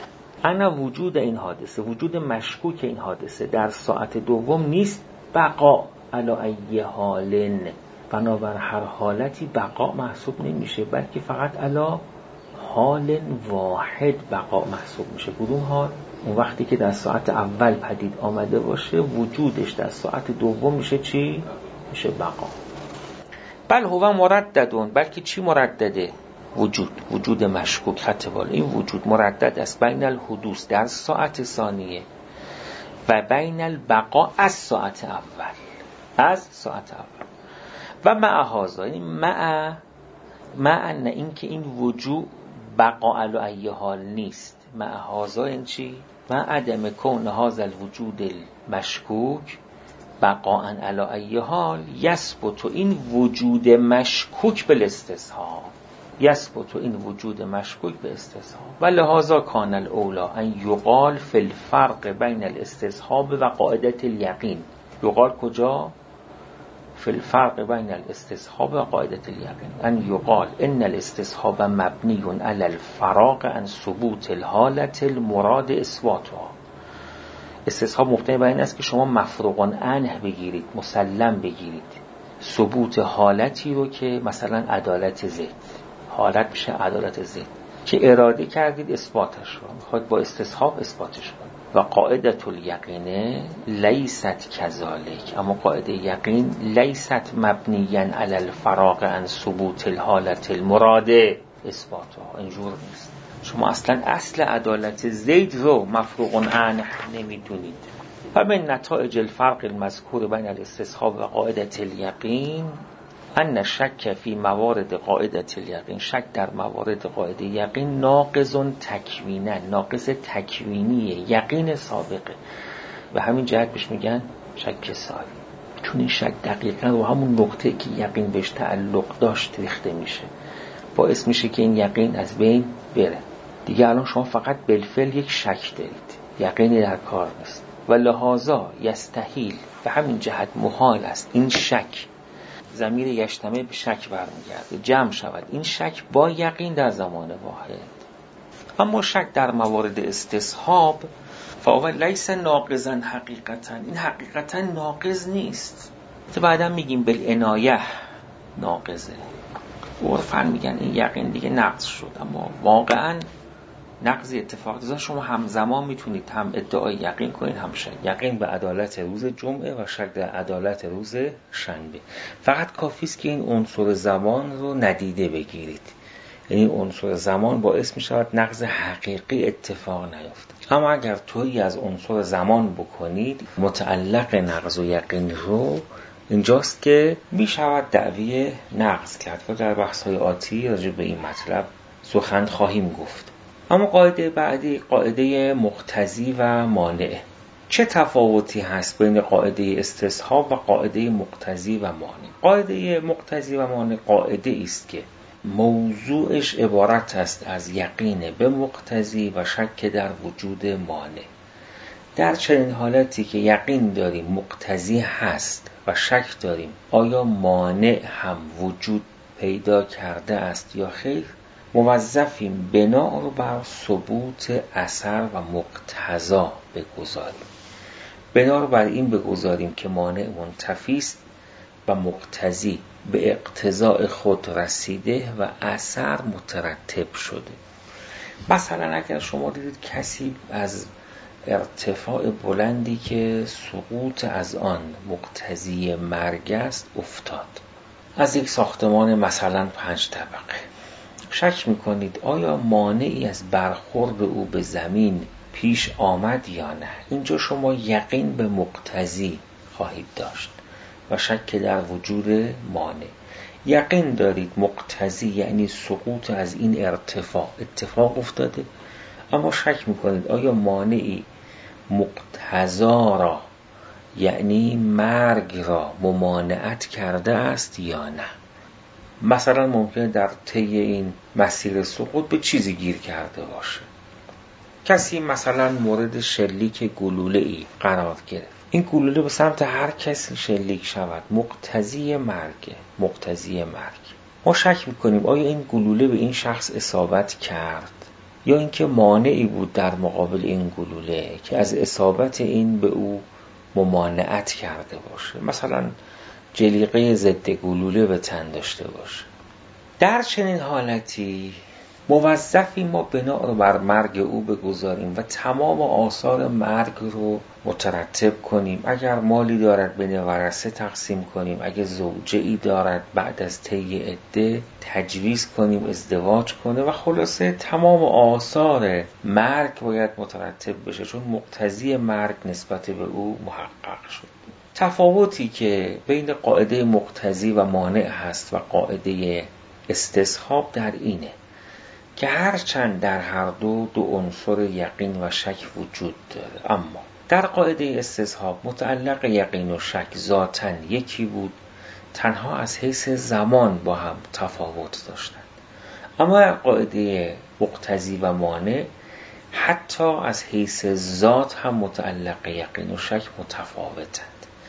وجود مشکوک این حادثه در ساعت دوم نیست بقا علی ای حال، بنابر هر حالتی بقا محسوب نمیشه، بلکه فقط علی حال واحد بقا محسوب میشه. کدوم حال؟ اون وقتی که در ساعت اول پدید آمده باشه وجودش در ساعت دوم میشه چی؟ میشه بقا. بل هو مرددون، بلکه چی مردده؟ وجود مشکوک خط بالا. این وجود مردد است بین الحدوث در ساعت ثانیه و بین البقا از ساعت اول و مع هذا، یعنی مع ان این که این وجود بقا علی ای حال نیست، مع هذا این چی؟ مع عدم کون هذا الوجود المشکوک بقاء علی ای حال یثبت این وجود مشکوک بالاستصحاب، و لهذا کان الاولی ان یقال فی الفرق بین الاستصحاب و قاعده الیقین. یقال کجا؟ فی الفرق بین الاستصحاب و قاعده الیقین ان یقال ان الاستصحاب مبنی علی الفراغ عن ثبوت الحالة المراد اثباتها. استصحاب مبتنی بر این است که شما مفروغ عنه بگیرید، مسلم بگیرید ثبوت حالتی رو که مثلا عدالت زید، حالت میشه عدالت زید که اراده کردید اثباتش رو، میخواید با استصحاب اثباتش کنید. و قاعده الیقین لیست کذالک، اما قاعده یقین لیست مبنیا علی الفراغ عن ثبوت الحالة المراد اثباتها. اینجور نیست. شما اصل عدالت زید رو مفروغ عنه نمیدونید. و من نتایج الفرق المذکور بین الاستصحاب و قاعده الیقین ان شک فی موارد قاعده الیقین، شک در موارد قاعده یقین ناقض تکوینا، ناقص تکوینیه، یقین سابقه. و همین جهت بهش میگن شک ساری، چون این شک دقیقا رو همون نقطه که یقین بهش تعلق داشت ریخته میشه، باعث میشه که این یقین از بین بره. دیگه الان شما فقط بالفعل یک شک دارید، یقینی در کار نیست. و لهذا یستحیل، به همین جهت محال است این شک، ضمیر یجتمع به شک برمیگرده، جمع شود این شک با یقین در زمان واحد. اما شک در موارد استصحاب فهو لیس ناقضا حقیقتا، این حقیقتا ناقض نیست. بعدا میگیم بالعنایه ناقضه، عرفاً میگن این یقین دیگه نقض شد، اما واقعاً نقض اتفاق داره. شما همزمان میتونید هم ادعای یقین کنید هم شک، یقین به عدالت روز جمعه و شک در عدالت روز شنبه. فقط کافی است که این عنصر زمان رو ندیده بگیرید، یعنی عنصر زمان باعث میشود نقض حقیقی اتفاق نیفته. اما اگر طوری از عنصر زمان بکنید متعلق نقض و یقین رو، اینجاست که میشود دعوی نقض کرد و در بحث‌های آتی راجع به این مطلب سخن خواهیم گفت. اما قاعده بعدی قاعده مقتضی و مانع. چه تفاوتی هست بین قاعده استصحاب و قاعده مقتضی و مانع؟ قاعده مقتضی و مانع قاعده است که موضوعش عبارت است از یقین به مقتضی و شک در وجود مانع. در چنین حالتی که یقین داریم مقتضی هست و شک داریم آیا مانع هم وجود پیدا کرده است یا خیر، موظفیم بنا رو بر ثبوت اثر و مقتضا بگذاریم. بنا رو بر این بگذاریم که مانع منتفی است و مقتضی به اقتضاء خود رسیده و اثر مترتب شده. مثلا اگر شما دیدید کسی از ارتفاع بلندی که سقوط از آن مقتضی مرگ است افتاد. از یک ساختمان مثلا 5 طبقه شک میکنید آیا مانعی از برخورد او به زمین پیش آمد یا نه؟ اینجا شما یقین به مقتضی خواهید داشت و شک در وجود مانع. یقین دارید مقتضی یعنی سقوط از این اتفاق افتاده، اما شک میکنید آیا مانعی مقتضا را یعنی مرگ را ممانعت کرده است یا نه. مثلا ممکنه در طی این مسیر سقوط به چیزی گیر کرده باشه. کسی مثلا مورد شلیک گلوله‌ای قرار گرفت، این گلوله به سمت هر کسی شلیک شود مقتضی مرگ. ما شک میکنیم آیا این گلوله به این شخص اصابت کرد یا اینکه مانعی بود در مقابل این گلوله که از اصابت این به او ممانعت کرده باشه، مثلا جلیقه ضد گلوله به تن داشته باشه. در چنین حالتی موظفی ما بنا رو بر مرگ او بگذاریم و تمام آثار مرگ رو مترتب کنیم. اگر مالی دارد بین ورثه تقسیم کنیم، اگر زوجه‌ای دارد بعد از طی عده تجویز کنیم ازدواج کنه و خلاصه تمام آثار مرگ باید مترتب بشه، چون مقتضی مرگ نسبت به او محقق شد. تفاوتی که بین قاعده مقتضی و مانع هست و قاعده استصحاب در اینه که هرچند در هر دو عنصر یقین و شک وجود داره، اما در قاعده استصحاب متعلق یقین و شک ذاتاً یکی بود، تنها از حیث زمان با هم تفاوت داشتند. اما در قاعده مقتضی و مانع حتی از حیث ذات هم متعلق یقین و شک متفاوتند.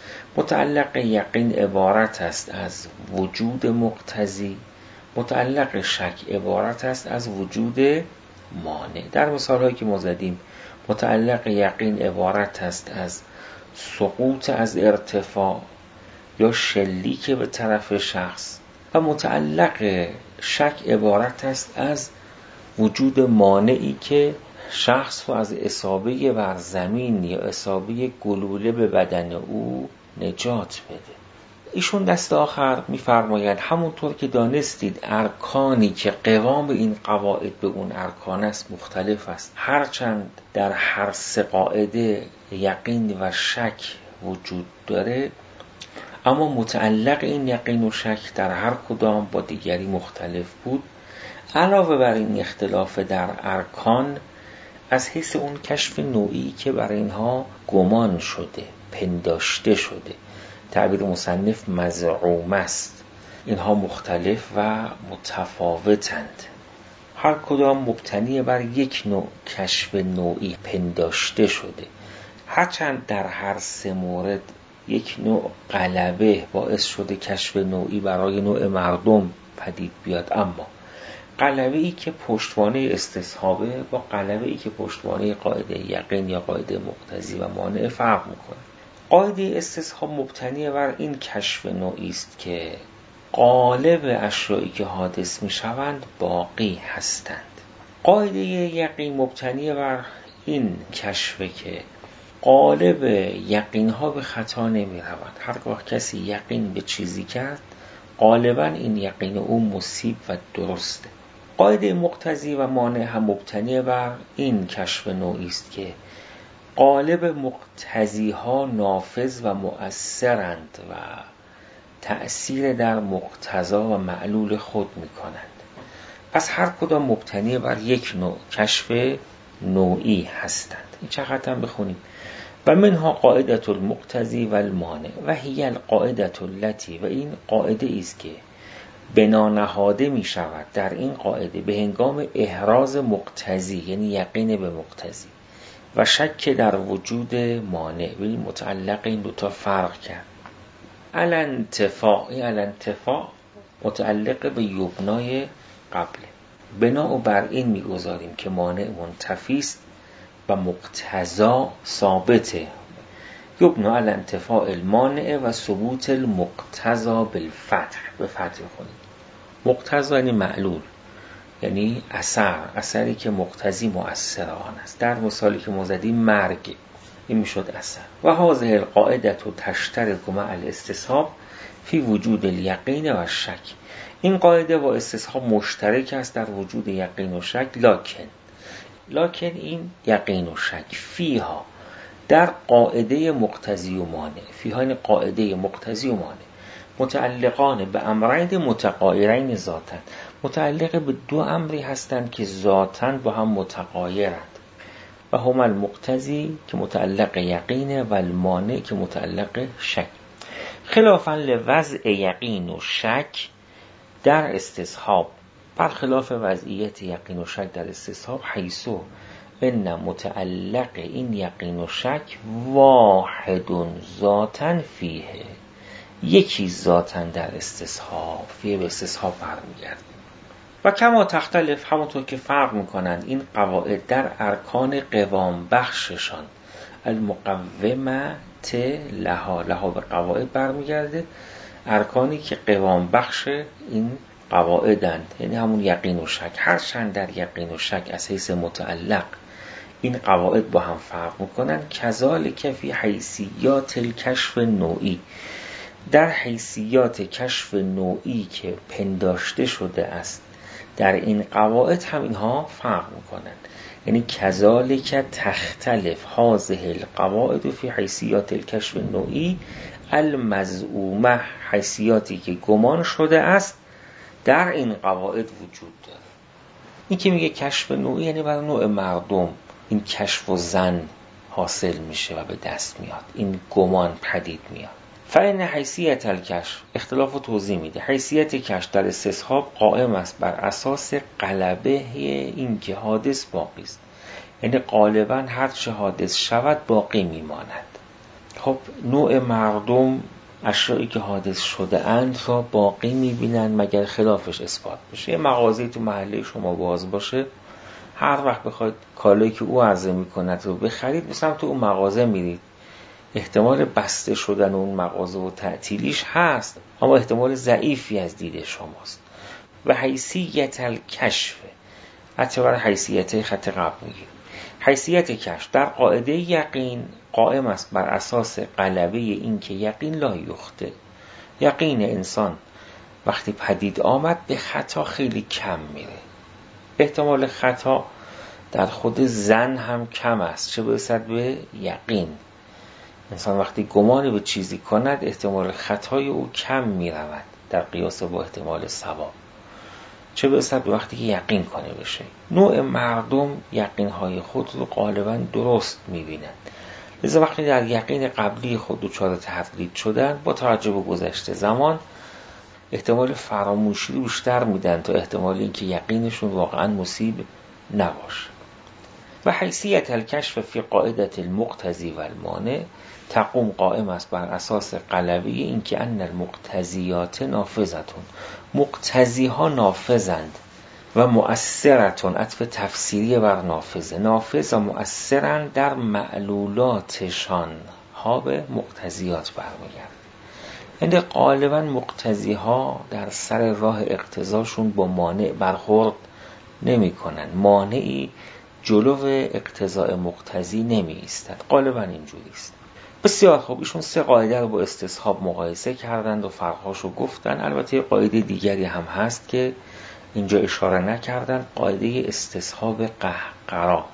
متعلق یقین عبارت است از وجود مقتضی، متعلق شک عبارت است از وجود مانع. در مثالهایی که ما زدیم متعلق یقین عبارت است از سقوط از ارتفاع یا شلیک به طرف شخص و متعلق شک عبارت است از وجود مانعی که شخص رو از اصابه بر زمین یا اصابه گلوله به بدن او نجات بده. ایشون دست آخر می‌فرمایند همونطور که دانستید ارکانی که قوام این قواعد به اون ارکان است مختلف است، هرچند در هر سه قاعده یقین و شک وجود داره، اما متعلق این یقین و شک در هر کدام با دیگری مختلف بود. علاوه بر این اختلاف در ارکان، از حیث اون کشف نوعی که برای اینها گمان شده، پنداشته شده، تعبیر مصنف مزعوم است، اینها مختلف و متفاوتند. هر کدام مبتنی بر یک نوع کشف نوعی پنداشته شده، هرچند در هر سه مورد یک نوع غلبه باعث شده کشف نوعی برای نوع مردم پدید بیاد، اما غلبه‌ای که پشتوانه استصحابه با غلبه‌ای که پشتوانه قاعده یقین یا قاعده مقتضی و مانع فرق میکنه. قاعده استصحاب مبتنی بر این کشف نوعی است که غالب اشیایی که حادث میشوند باقی هستند. قاعده یقین مبتنی بر این کشف که غالب یقینها به خطا نمی روند. هر وقت کسی یقین به چیزی کرد غالبا این یقین او مصیب و درسته. قاعده مقتضی و مانع هم مبتنی بر این کشف نوعی است که غالب مقتضی‌ها نافذ و مؤثرند و تأثیر در مقتضا و معلول خود می‌کنند. پس هر کدام مبتنی بر یک نوع کشف نوعی هستند. این چقدر هم بخونیم. و منها قاعدة المقتضی و المانع و هی القاعدة التي، و این قاعده است که بنا نهاده می شود در این قاعده به هنگام احراز مقتضی یعنی یقین به مقتضی و شک در وجود مانع. ببین متعلق این دوتا فرق کرد. الانتفاع متعلق به یبنای قبله، بنا بر این میگذاریم که مانع منتفی است و مقتضا ثابته. یبنا الانتفاع المانع و ثبوت المقتضا بالفتح، به فتح کنید. مقتضا یعنی معلول، یعنی اثری که مقتضی مؤثر آن است. در مثالی که ما زدیم مرگ، این میشد اثر. و هذه القاعده تشترک مع الاستصحاب فی وجود الیقین و شک. این قاعده با استصحاب مشترک است در وجود یقین و شک. لکن این یقین و شک فیها، در قاعده مقتضی و مانع، فیها این قاعده مقتضی و مانع، متعلقان به امرین متغایرین ذاتن، متعلق به دو امری هستند که ذاتاً با هم متغایرند. و هم المقتضی که متعلق یقینه و المانع که متعلق شک. خلافاً لوضع یقین و شک در استصحاب، برخلاف وضعیت یقین و شک در استصحاب، حیثو ان متعلق این یقین و شک واحد ذاتاً فیه، یکی ذاتاً در استصحاب، فیه به استصحاب برمیگرد. و کما تختلف، همونطور که فرق میکنند این قواعد در ارکان قوام بخششان، المقومت لها به قواعد برمیگرده، ارکانی که قوام بخش این قواعدند، یعنی همون یقین و شک. هرچند در یقین و شک از حیث متعلق این قواعد با هم فرق میکنن، کذالک فی حیثیات الکشف نوعی، در حیثیات کشف نوعی که پنداشته شده است در این قواعد هم اینها فرق میکنند. یعنی کذالک تختلف هذه القواعد فی حیثیات الکشف نوعی المزعومه، حیثیاتی که گمان شده است در این قواعد وجود داره. این که میگه کشف نوعی یعنی برای نوع مردم این کشف و ظن حاصل میشه و به دست میاد، این گمان پدید میاد. فإن حیثیت الکشف، اختلاف رو توضیح میده، حیثیت کشف در استصحاب قائم است بر اساس غلبه این که حادث باقی است، یعنی غالبا هر چه حادث شود باقی میماند. خب نوع مردم اشیایی که حادث شده اند را باقی میبینند مگر خلافش اثبات بشه. یه مغازه‌ای تو محله شما باز باشه، هر وقت بخواید کالایی که او عرضه میکند رو بخرید، به سمت اون مغازه میرید، احتمال بسته شدن اون مغازه و تعطیلیش هست، اما احتمال ضعیفی از دید شماست. و حیثیت الکشف، حتی برای حیثیت خط قبل میگیم، حیثیت کشف در قاعده یقین قائم است بر اساس غلبه این که یقین لا یخطئ، یقین انسان وقتی پدید آمد به خطا خیلی کم میره. احتمال خطا در خود ظن هم کم است، چه برسد به یقین. انسان وقتی گمانی به چیزی کند احتمال خطای او کم می رود در قیاس با احتمال صواب، چه برسد به وقتی که یقین کنه بشه. نوع مردم یقینهای خود رو غالبا درست می بینند، لذا وقتی در یقین قبلی خود دچار تردید شدن، با توجه به گذشته زمان احتمال فراموشی رو بیشتر میدن تا احتمال اینکه یقینشون واقعا مصیب نباشه. و حیثیت الکشف فی قاعده المقتضی و المانع تقوم قائم است بر اساس غلبه این که ان المقتضیات نافذتون، مقتضی ها نافذند و مؤثرتون، عطف تفسیری بر نافذه، نافذ و مؤثرند در معلولاتشان، ها به مقتضیات برمیگرد. یعنی غالبا مقتضی ها در سر راه اقتضاشون با مانع برخورد نمی کنن، مانعی جلو اقتضاء مقتضی نمی ایستد، غالبا اینجوری است. بسیار خوب، ایشون 3 قاعده رو با استصحاب مقایسه کردند و فرقاشو گفتن. البته قاعده دیگری هم هست که اینجا اشاره نکردن، قاعده استصحاب قهقرا.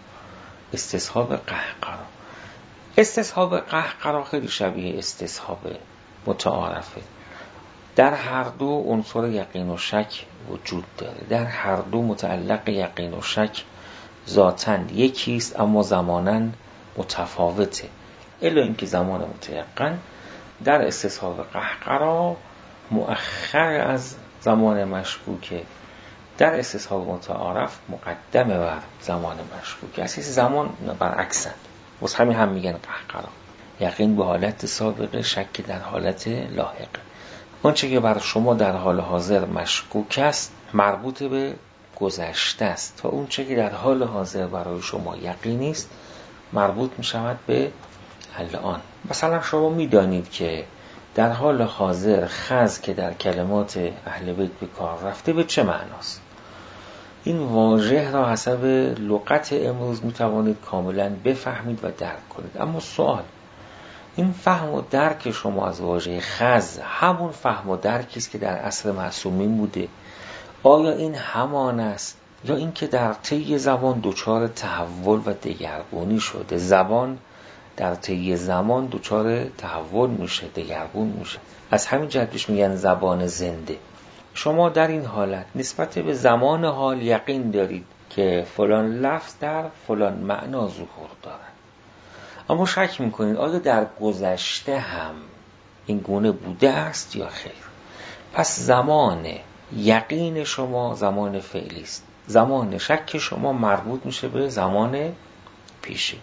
استصحاب قهقرا خیلی شبیه استصحاب متعارفه. در هر دو عنصر یقین و شک وجود داره، در هر دو متعلق یقین و شک ذاتاً یکیست اما زماناً متفاوته، الا اینکه زمان متیقن در استصحاب قهقرا مؤخر از زمان مشکوکه، در استصحاب متعارف مقدمه بر زمان مشکوکه. از زمان برعکسن، واسه همین هم میگن قهقرا. یقین به حالت سابقه، شک در حالت لاحقه. آنچه که بر شما در حال حاضر مشکوک است مربوط به گذشته است، تا اون چه که در حال حاضر برای شما یقینی است مربوط می شود به الان. مثلا شما می دانید که در حال حاضر خز که در کلمات اهل بیت به کار رفته به چه معناست؟ این واژه را حسب لغت امروز میتوانید کاملا بفهمید و درک کنید. اما سوال، این فهم و درک شما از واژه خز همون فهم و درکی است که در عصر معصومین بوده؟ آیا این همان است یا این که در طی زمان دچار تحول و دگرگونی شده؟ زبان در طی زمان دچار تحول میشه، دگرگون میشه. از همین جهت بهش میگن زبان زنده. شما در این حالت نسبت به زمان حال یقین دارید که فلان لفظ در فلان معنا ظهور دارد، اما شک میکنید آیا در گذشته هم این گونه بوده است یا خیر. پس زمان یقین شما زمان فعلی است، زمان شک شما مربوط میشه به زمان پیشی.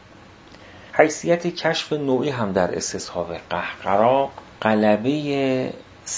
حیثیت کشف نوعی هم در استصحاب قهقرا غلبه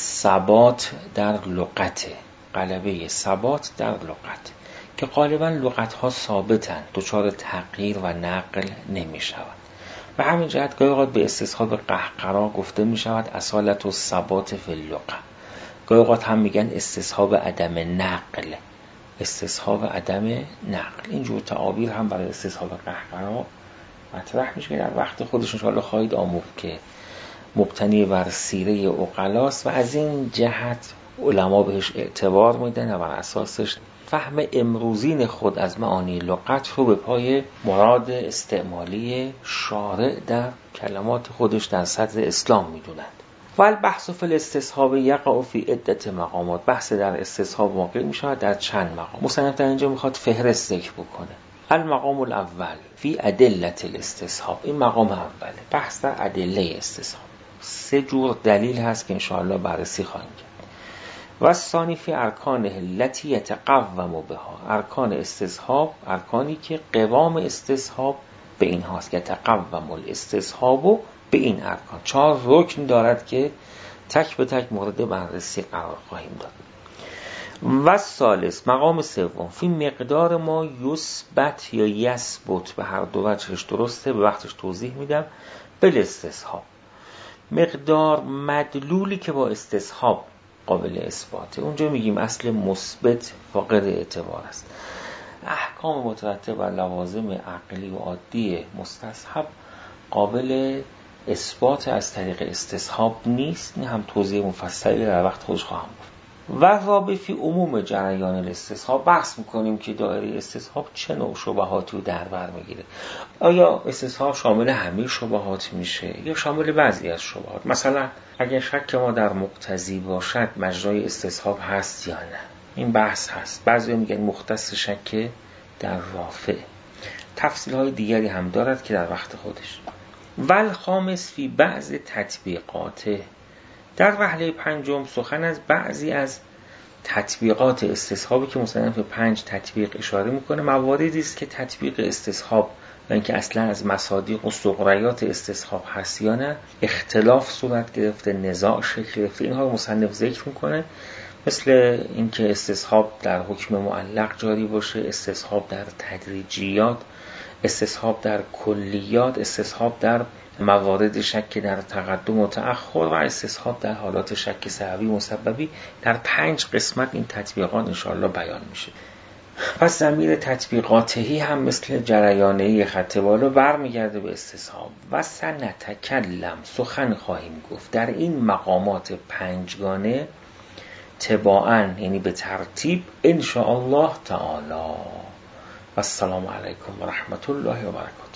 ثبات در لغته، غلبه ثبات در لغت که غالبا لغت ها ثابتن، دچار تغییر و نقل نمی شود. و همین جهت گاهی اوقات به استصحاب قهقرا گفته می شود اصالت و ثبات فی اللغه. گاهی اوقات هم میگن استصحاب عدم نقل، استصحاب عدم نقل. اینجور تعابیر هم برای استصحاب قهقرا مطرح میشه که در وقت خودش انشاءالله خواهید آموخت که مبتنی بر سیره عقلاست و از این جهت علما بهش اعتبار میدن و بر اساسش فهم امروزین خود از معانی لغت رو به پای مراد استعمالی شارع در کلمات خودش در صدر اسلام میدونند. و البحث فی الاستصحاب یقع فی عدة مقامات. بحث در استصحاب واقع میشود در چند مقام. مصنف در اینجا میخواد فهرست ذکر بکنه. المقام الاول فی ادله الاستصحاب. این مقام اوله، بحث در ادله استصحاب. 3 جور دلیل هست که انشاءالله بررسی خواهیم کرد. و ثانی فی ارکانه التی یتقوم بها. ارکان استصحاب، ارکانی که قوام استصحاب به این هاست، که تقوم الاستصحاب به این ارکان. 4 رکن دارد که تک به تک مورد بررسی قرار خواهیم داد. و ثالث مقام سوم فی مقدار ما یثبت یا یثبت، به هر دو وجهش درسته، به وقتش توضیح میدم. بالاستصحاب، مقدار مدلولی که با استصحاب قابل اثباته. اونجا میگیم اصل مثبت فاقد اعتبار است. احکام مترتب بر لوازم عقلی و عادی مستصحب قابل اثبات از طریق استصحاب نیست. این هم توضیح مفصلی در وقت خودش خواهم گفت. و رابع فی عموم جریان الاستصحاب، بحث میکنیم که دایره استصحاب چه نوع شبهاتی رو در بر میگیره. آیا استصحاب شامل همه شبهات میشه یا شامل بعضی از شبهات؟ مثلا اگر شک ما در مقتضی باشد مجرای استصحاب هست یا نه، این بحث هست. بعضی میگن مختص شک در رافع. تفصیل های دیگری هم دارد که در وقت خودش. والخامس فی بعض تطبیقاته، در وهله پنجم سخن از بعضی از تطبیقات استصحابی که مصنف 5 تطبیق اشاره میکنه. مواردی است که تطبیق استصحاب و اینکه اصلا از مصادیق و سغریات استصحاب هست یا نه اختلاف صورت گرفته، نزاع شکل گرفته. اینها رو مصنف ذکر میکنه، مثل اینکه استصحاب در حکم معلق جاری باشه، استصحاب در تدریجیات، استصحاب در کلیات، استصحاب در موارد شک در تقدم و تأخر و استصحاب در حالات شک سببی مسببی. در 5 قسمت این تطبیقات انشاءالله بیان میشه. پس ضمیر تطبیقاتهی هم مثل جریانهی خط بالا برمیگرده به استصحاب. و سنتکلم، سخن خواهیم گفت در این مقامات 5 گانه تباعاً، یعنی به ترتیب انشاءالله تعالی. و السلام علیکم و رحمت الله و برکاته.